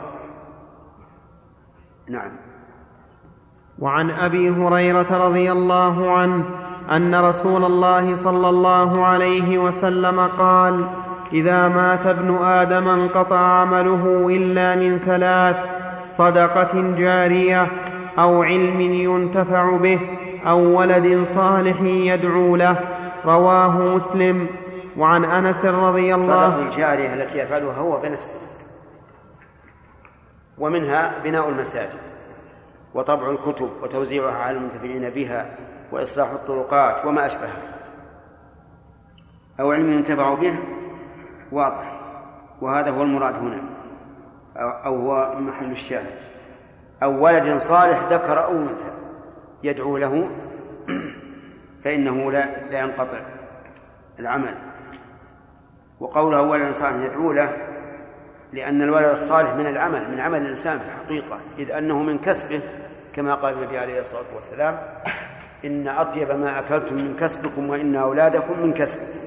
Speaker 1: نعم.
Speaker 2: وعن أبي هريرة رضي الله عنه أن رسول الله صلى الله عليه وسلم قال: إذا مات ابن آدم انقطع عمله إلا من ثلاث: صدقة جارية، أو علم ينتفع به، أو ولد صالح يدعو له. رواه مسلم. وعن أنس رضي الله عنه:
Speaker 1: الصدقة الجارية التي يفعلها هو بنفسه، ومنها بناء المساجد وطبع الكتب وتوزيعها على المنتفعين بها وإصلاح الطرقات وما أشبهها. أو علم ينتفع به واضح، وهذا هو المراد هنا، أو هو محل الشاهد. أو ولد صالح ذكر أو أنثى يدعو له فإنه لا, لا ينقطع العمل. وقوله ولد صالح يدعو له لأن الولد الصالح من العمل، من عمل الإنسان في الحقيقة، إذ أنه من كسبه، كما قال النبي عليه الصلاة والسلام: إن أطيب ما أكلتم من كسبكم وإن أولادكم من كسبكم.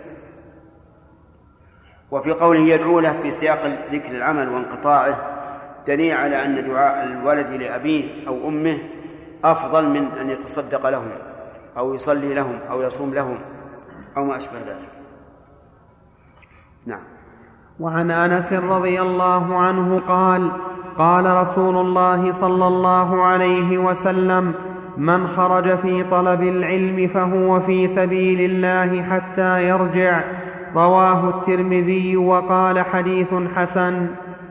Speaker 1: وفي قوله يدعو له في سياق ذكر العمل وانقطاعه دليل على أن دعاء الولد لأبيه أو أمه أفضل من أن يتصدق لهم أو يصلي لهم أو يصوم لهم أو ما أشبه ذلك. نعم.
Speaker 2: وعن أنس رضي الله عنه قال: قال رسول الله صلى الله عليه وسلم: من خرج في طلب العلم فهو في سبيل الله حتى يرجع. رواه الترمذي وقال حديث حسن.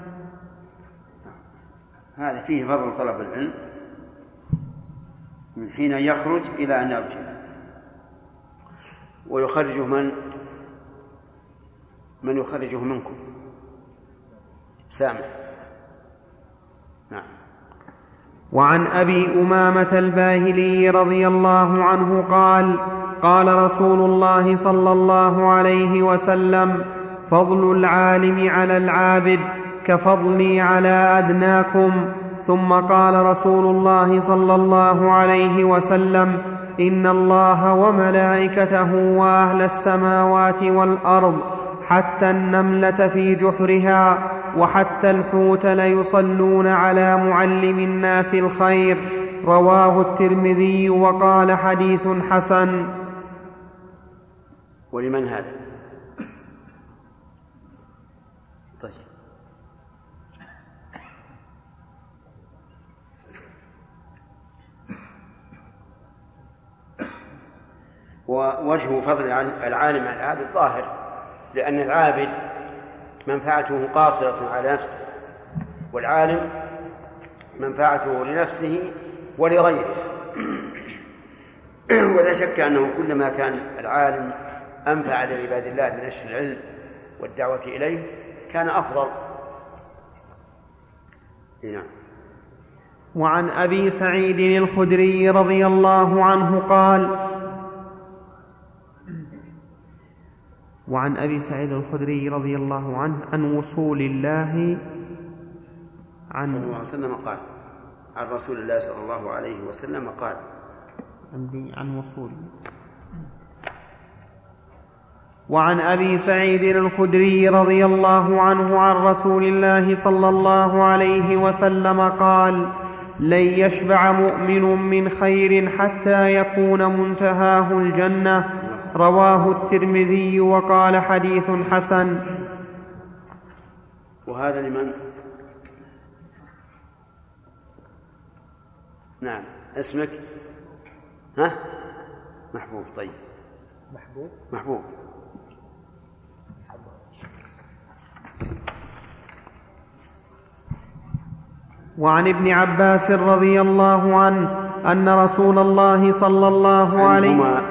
Speaker 1: هذا فيه فضل طلب العلم من حين يخرج إلى أن يرجع، ويخرجه من من يخرجه منكم سامع. نعم.
Speaker 2: وعن أبي أمامة الباهلي رضي الله عنه قال: قال رسول الله صلى الله عليه وسلم: فضل العالم على العابد كفضلي على أدناكم. ثم قال رسول الله صلى الله عليه وسلم: إن الله وملائكته وأهل السماوات والأرض حتى النملة في جحرها وحتى الحوت ليصلون على معلم الناس الخير. رواه الترمذي وقال حديث حسن.
Speaker 1: ولمن هذا؟ طيب. ووجه فضل العالم على العابد ظاهر، لأن العابد منفعته قاصرة على نفسه، والعالم منفعته لنفسه ولغيره. ولا شك أنه كلما كان العالم أنفع لعباد الله بنشر العلم والدعوة إليه كان أفضل. هنا.
Speaker 2: وعن أبي سعيد الخدري رضي الله عنه قال: وعن أبي سعيد الخدري رضي الله عنه عن وصول الله عن
Speaker 1: صلى الله عليه وسلم قال: عن رسول الله صلى الله عليه وسلم قال.
Speaker 2: عن وصول. وعن أبي سعيد الخدري رضي الله عنه عن رسول الله صلى الله عليه وسلم قال: لن يشبع مؤمن من خير حتى يكون منتهاه الجنة. رواه الترمذي وقال حديث حسن.
Speaker 1: وهذا لمن؟ نعم. اسمك؟ ها؟ محبوب. طيب.
Speaker 2: محبوب.
Speaker 1: محبوب.
Speaker 2: وعن ابن عباس رضي الله عنه أن رسول الله صلى الله عليه وسلم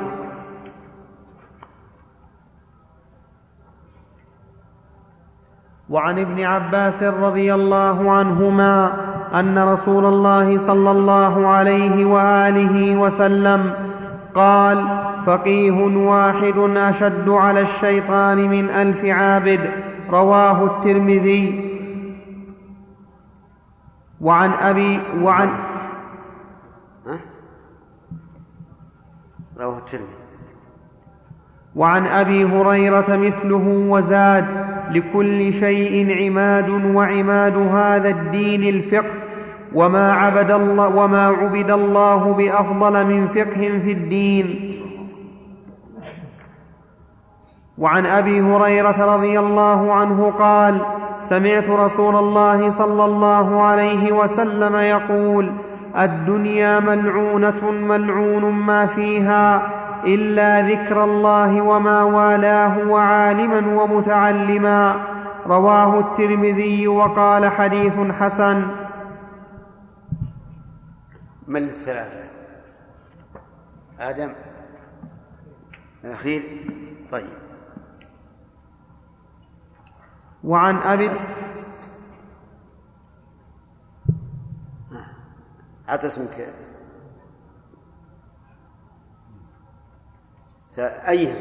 Speaker 2: وعن ابن عباس رضي الله عنهما أن رسول الله صلى الله عليه وآله وسلم قال: فقيه واحد أشد على الشيطان من ألف عابد. رواه الترمذي. وعن أبي وعن
Speaker 1: ها؟ رواه الترمذي.
Speaker 2: وعن أبي هريرة مثله وزاد: لكل شيء عماد، وعماد هذا الدين الفقه، وما عبد الله, وما عبد الله بأفضل من فقه في الدين. وعن أبي هريرة رضي الله عنه قال: سمعت رسول الله صلى الله عليه وسلم يقول: الدنيا ملعونة ملعون ما فيها إلا ذكر الله وما والاه وعالما ومتعلما. رواه الترمذي وقال حديث حسن.
Speaker 1: من الثلاثة؟ آدم الأخير. طيب.
Speaker 2: وعن أبي
Speaker 1: عطى اسمك أيها؟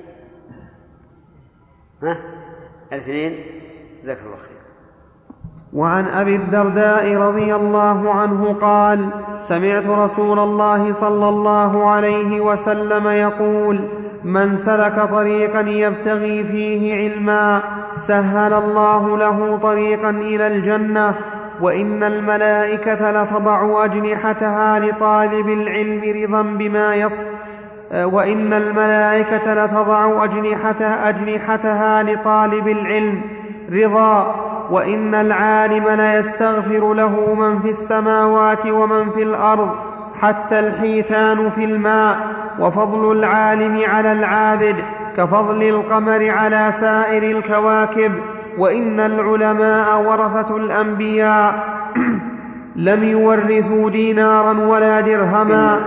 Speaker 1: ها؟ الاثنين. جزاك الله خير.
Speaker 2: وعن أبي الدرداء رضي الله عنه قال: سمعت رسول الله صلى الله عليه وسلم يقول: من سلك طريقا يبتغي فيه علما سهل الله له طريقا إلى الجنة. وإن الملائكة لتضع أجنحتها لطالب العلم رضا بما يص وإن الملائكة لتضع أجنحتها, أجنحتها لطالب العلم رضا. وإن العالم ليستغفر له من في السماوات ومن في الأرض حتى الحيتان في الماء. وفضل العالم على العابد كفضل القمر على سائر الكواكب. وإن العلماء ورثة الأنبياء لم يورثوا دينارا ولا درهما.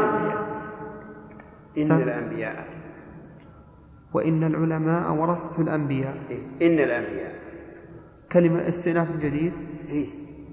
Speaker 1: إن الأنبياء.
Speaker 2: وإن العلماء ورثة الأنبياء.
Speaker 1: إن الأنبياء
Speaker 2: كلمة استئناف جديد.
Speaker 1: إيه؟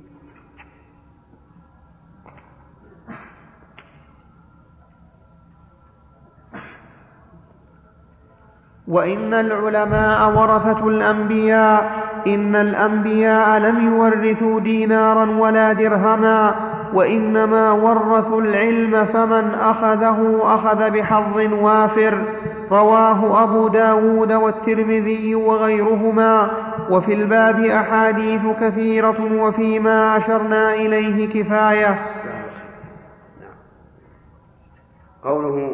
Speaker 2: وإن العلماء ورثة الأنبياء. إن الأنبياء لم يورثوا دينارا ولا درهما، وإنما ورثوا العلم، فمن أخذه أخذ بحظ وافر. رواه أبو داود والترمذي وغيرهما. وفي الباب أحاديث كثيرة، وفيما أشرنا إليه كفاية.
Speaker 1: قوله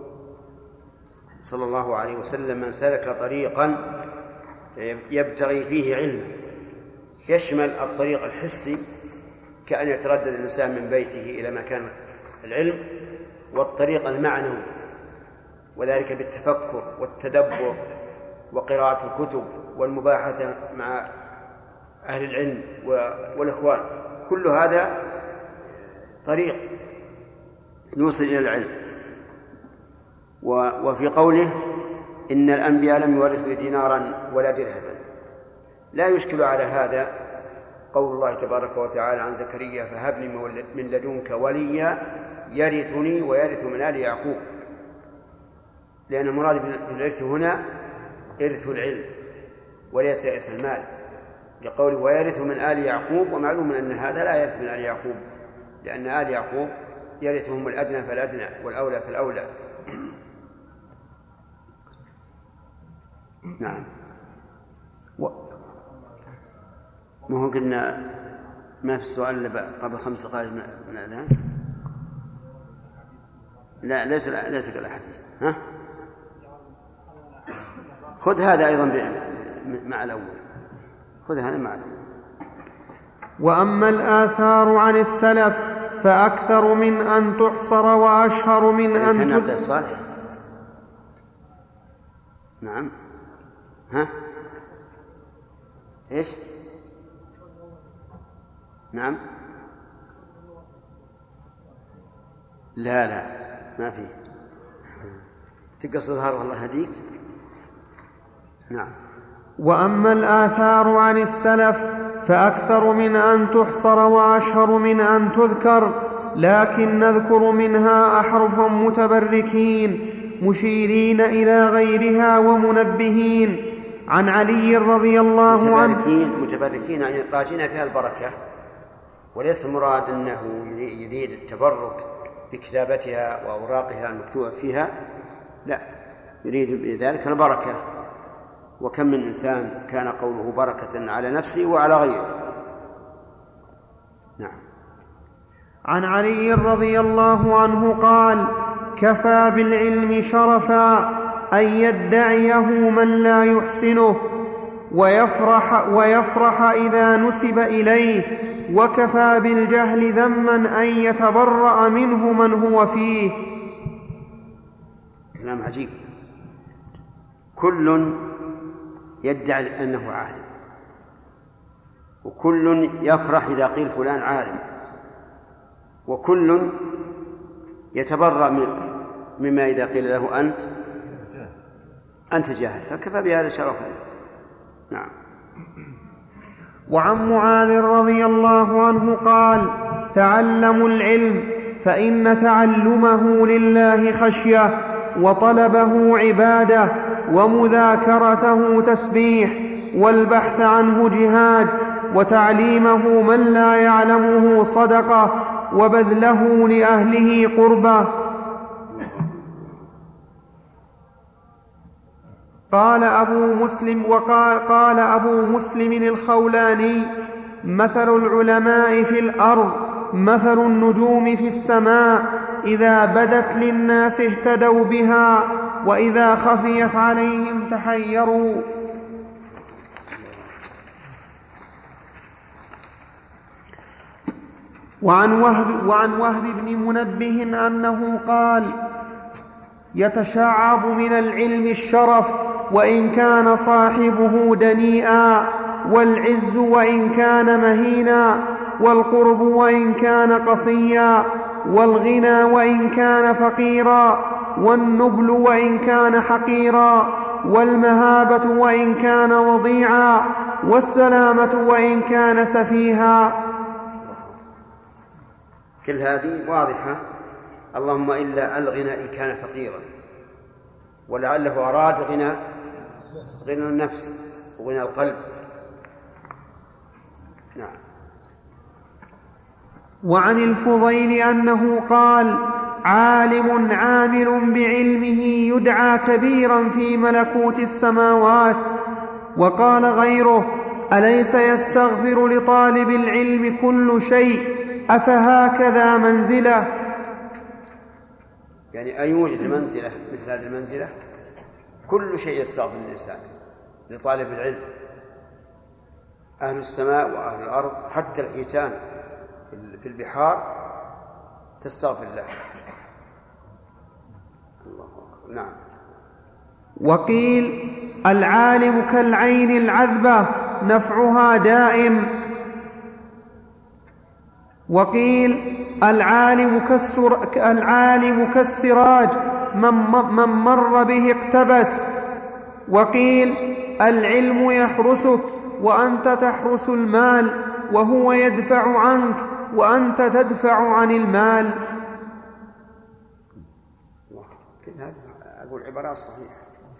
Speaker 1: صلى الله عليه وسلم: من سلك طريقا يبتغي فيه علما، يشمل الطريق الحسي كأن يتردد الإنسان من بيته إلى مكان العلم، والطريق المعنوي، وذلك بالتفكر والتدبر وقراءة الكتب والمباحثة مع أهل العلم والإخوان. كل هذا طريق يوصل إلى العلم. وفي قوله: إن الأنبياء لم يورثوا دينارا ولا درهما، لا يشكل على هذا قول الله تبارك وتعالى عن زكريا: فهب لي من لدنك وليا يرثني ويرث من آل يعقوب، لأن المراد بالإرث هنا إرث العلم وليس إرث المال، لقوله ويرث من آل يعقوب، ومعلوم أن هذا لا يرث من آل يعقوب لأن آل يعقوب يرثهم الأدنى فالأدنى والأولى فالأولى. نعم. و... ما هو قلنا ما في السؤال قبل خمس دقائق من الأذان؟ لا ليس ليس كالأحاديث. ها؟ خذ هذا أيضا مع الأول، خذ هذا مع الأول.
Speaker 2: وأما الآثار عن السلف فأكثر من أن تحصر وأشهر من أن
Speaker 1: كان نعطي صالح. نعم. ها؟ إيش؟ نعم. لا لا ما في. تقصد هذا والله هديك. نعم.
Speaker 2: وأما الآثار عن السلف فأكثر من أن تحصر وأشهر من أن تذكر، لكن نذكر منها أحرفا متبركين مشيرين إلى غيرها ومنبهين. عن علي رضي الله عنه
Speaker 1: متبركين متبركين يعني راجين فيها البركة، وليس المراد أنه يريد التبرك بكتابتها وأوراقها المكتوبة فيها، لا، يريد بذلك البركة. وكم من إنسان كان قوله بركة على نفسه وعلى غيره. نعم.
Speaker 2: عن علي رضي الله عنه قال: كفى بالعلم شرفا أن يدعيه من لا يحسنه ويفرح, ويفرح إذا نسب إليه، وكفى بالجهل ذما أن يتبرأ منه من هو فيه.
Speaker 1: كلام عجيب. كل يدعي أنه عالم، وكل يفرح إذا قيل فلان عالم، وكل يتبرأ مما إذا قيل له أنت أنت جاهل، فكفى بهذا شرفا. نعم.
Speaker 2: وعن معاذ رضي الله عنه قال: تعلموا العلم فإن تعلمه لله خشية، وطلبه عبادة، ومذاكرته تسبيح، والبحث عنه جهاد، وتعليمه من لا يعلمه صدقة، وبذله لأهله قربة. قال أبو مسلم وقال قال أبو مسلم الخولاني: مثل العلماء في الأرض مثل النجوم في السماء، إذا بدت للناس اهتدوا بها، وإذا خفيت عليهم تحيروا. وعن وهب, وعن وهب بن منبه أنه قال: يتشعب من العلم الشرف وإن كان صاحبه دنيئا، والعز وإن كان مهينا، والقرب وإن كان قصيا، والغنى وإن كان فقيرا، والنبل وإن كان حقيرا، والمهابة وإن كان وضيعا، والسلامة وإن كان سفيها.
Speaker 1: كل هذه واضحة. اللهم إلا الغنى إن كان فقيرا، ولعله أراد غنى غنى النفس وغنى القلب. نعم.
Speaker 2: وعن الفضيل أنه قال: عالم عامل بعلمه يدعى كبيرا في ملكوت السماوات. وقال غيره: أليس يستغفر لطالب العلم كل شيء، أفهكذا منزله؟
Speaker 1: يعني أيوجد منزلة مثل هذه المنزلة؟ كل شيء يستغفر الإنسان لطالب العلم، أهل السماء وأهل الأرض، حتى الحيتان في البحار تستغفر الله. الله أكبر. نعم.
Speaker 2: وقيل: العالم كالعين العذبة نفعها دائم. وقيل: العالم كالسر... العالم كالسراج من... من مر به اقتبس. وقيل: العلم يحرسك وأنت تحرس المال، وهو يدفع عنك وأنت تدفع عن المال.
Speaker 1: كل هذه أقول عبارات صحيحة.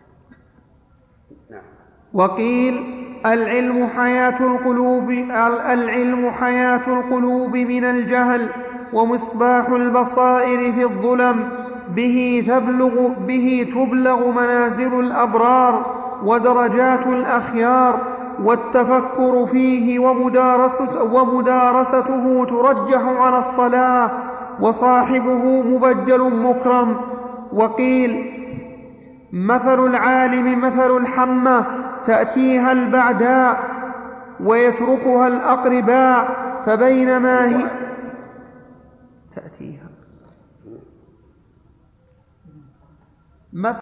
Speaker 1: نعم.
Speaker 2: وقيل: العلم حياة القلوب العلم حياة القلوب من الجهل، ومصباح البصائر في الظلم، به تبلغ, به تبلغ منازل الأبرار ودرجات الأخيار، والتفكر فيه ومدارسته, ومدارسته ترجح على الصلاة، وصاحبه مبجل مكرم. وقيل مثل العالم مثل الحمى تأتيها البعداء ويتركها الأقرباء، فبينما هي تأتيها مثل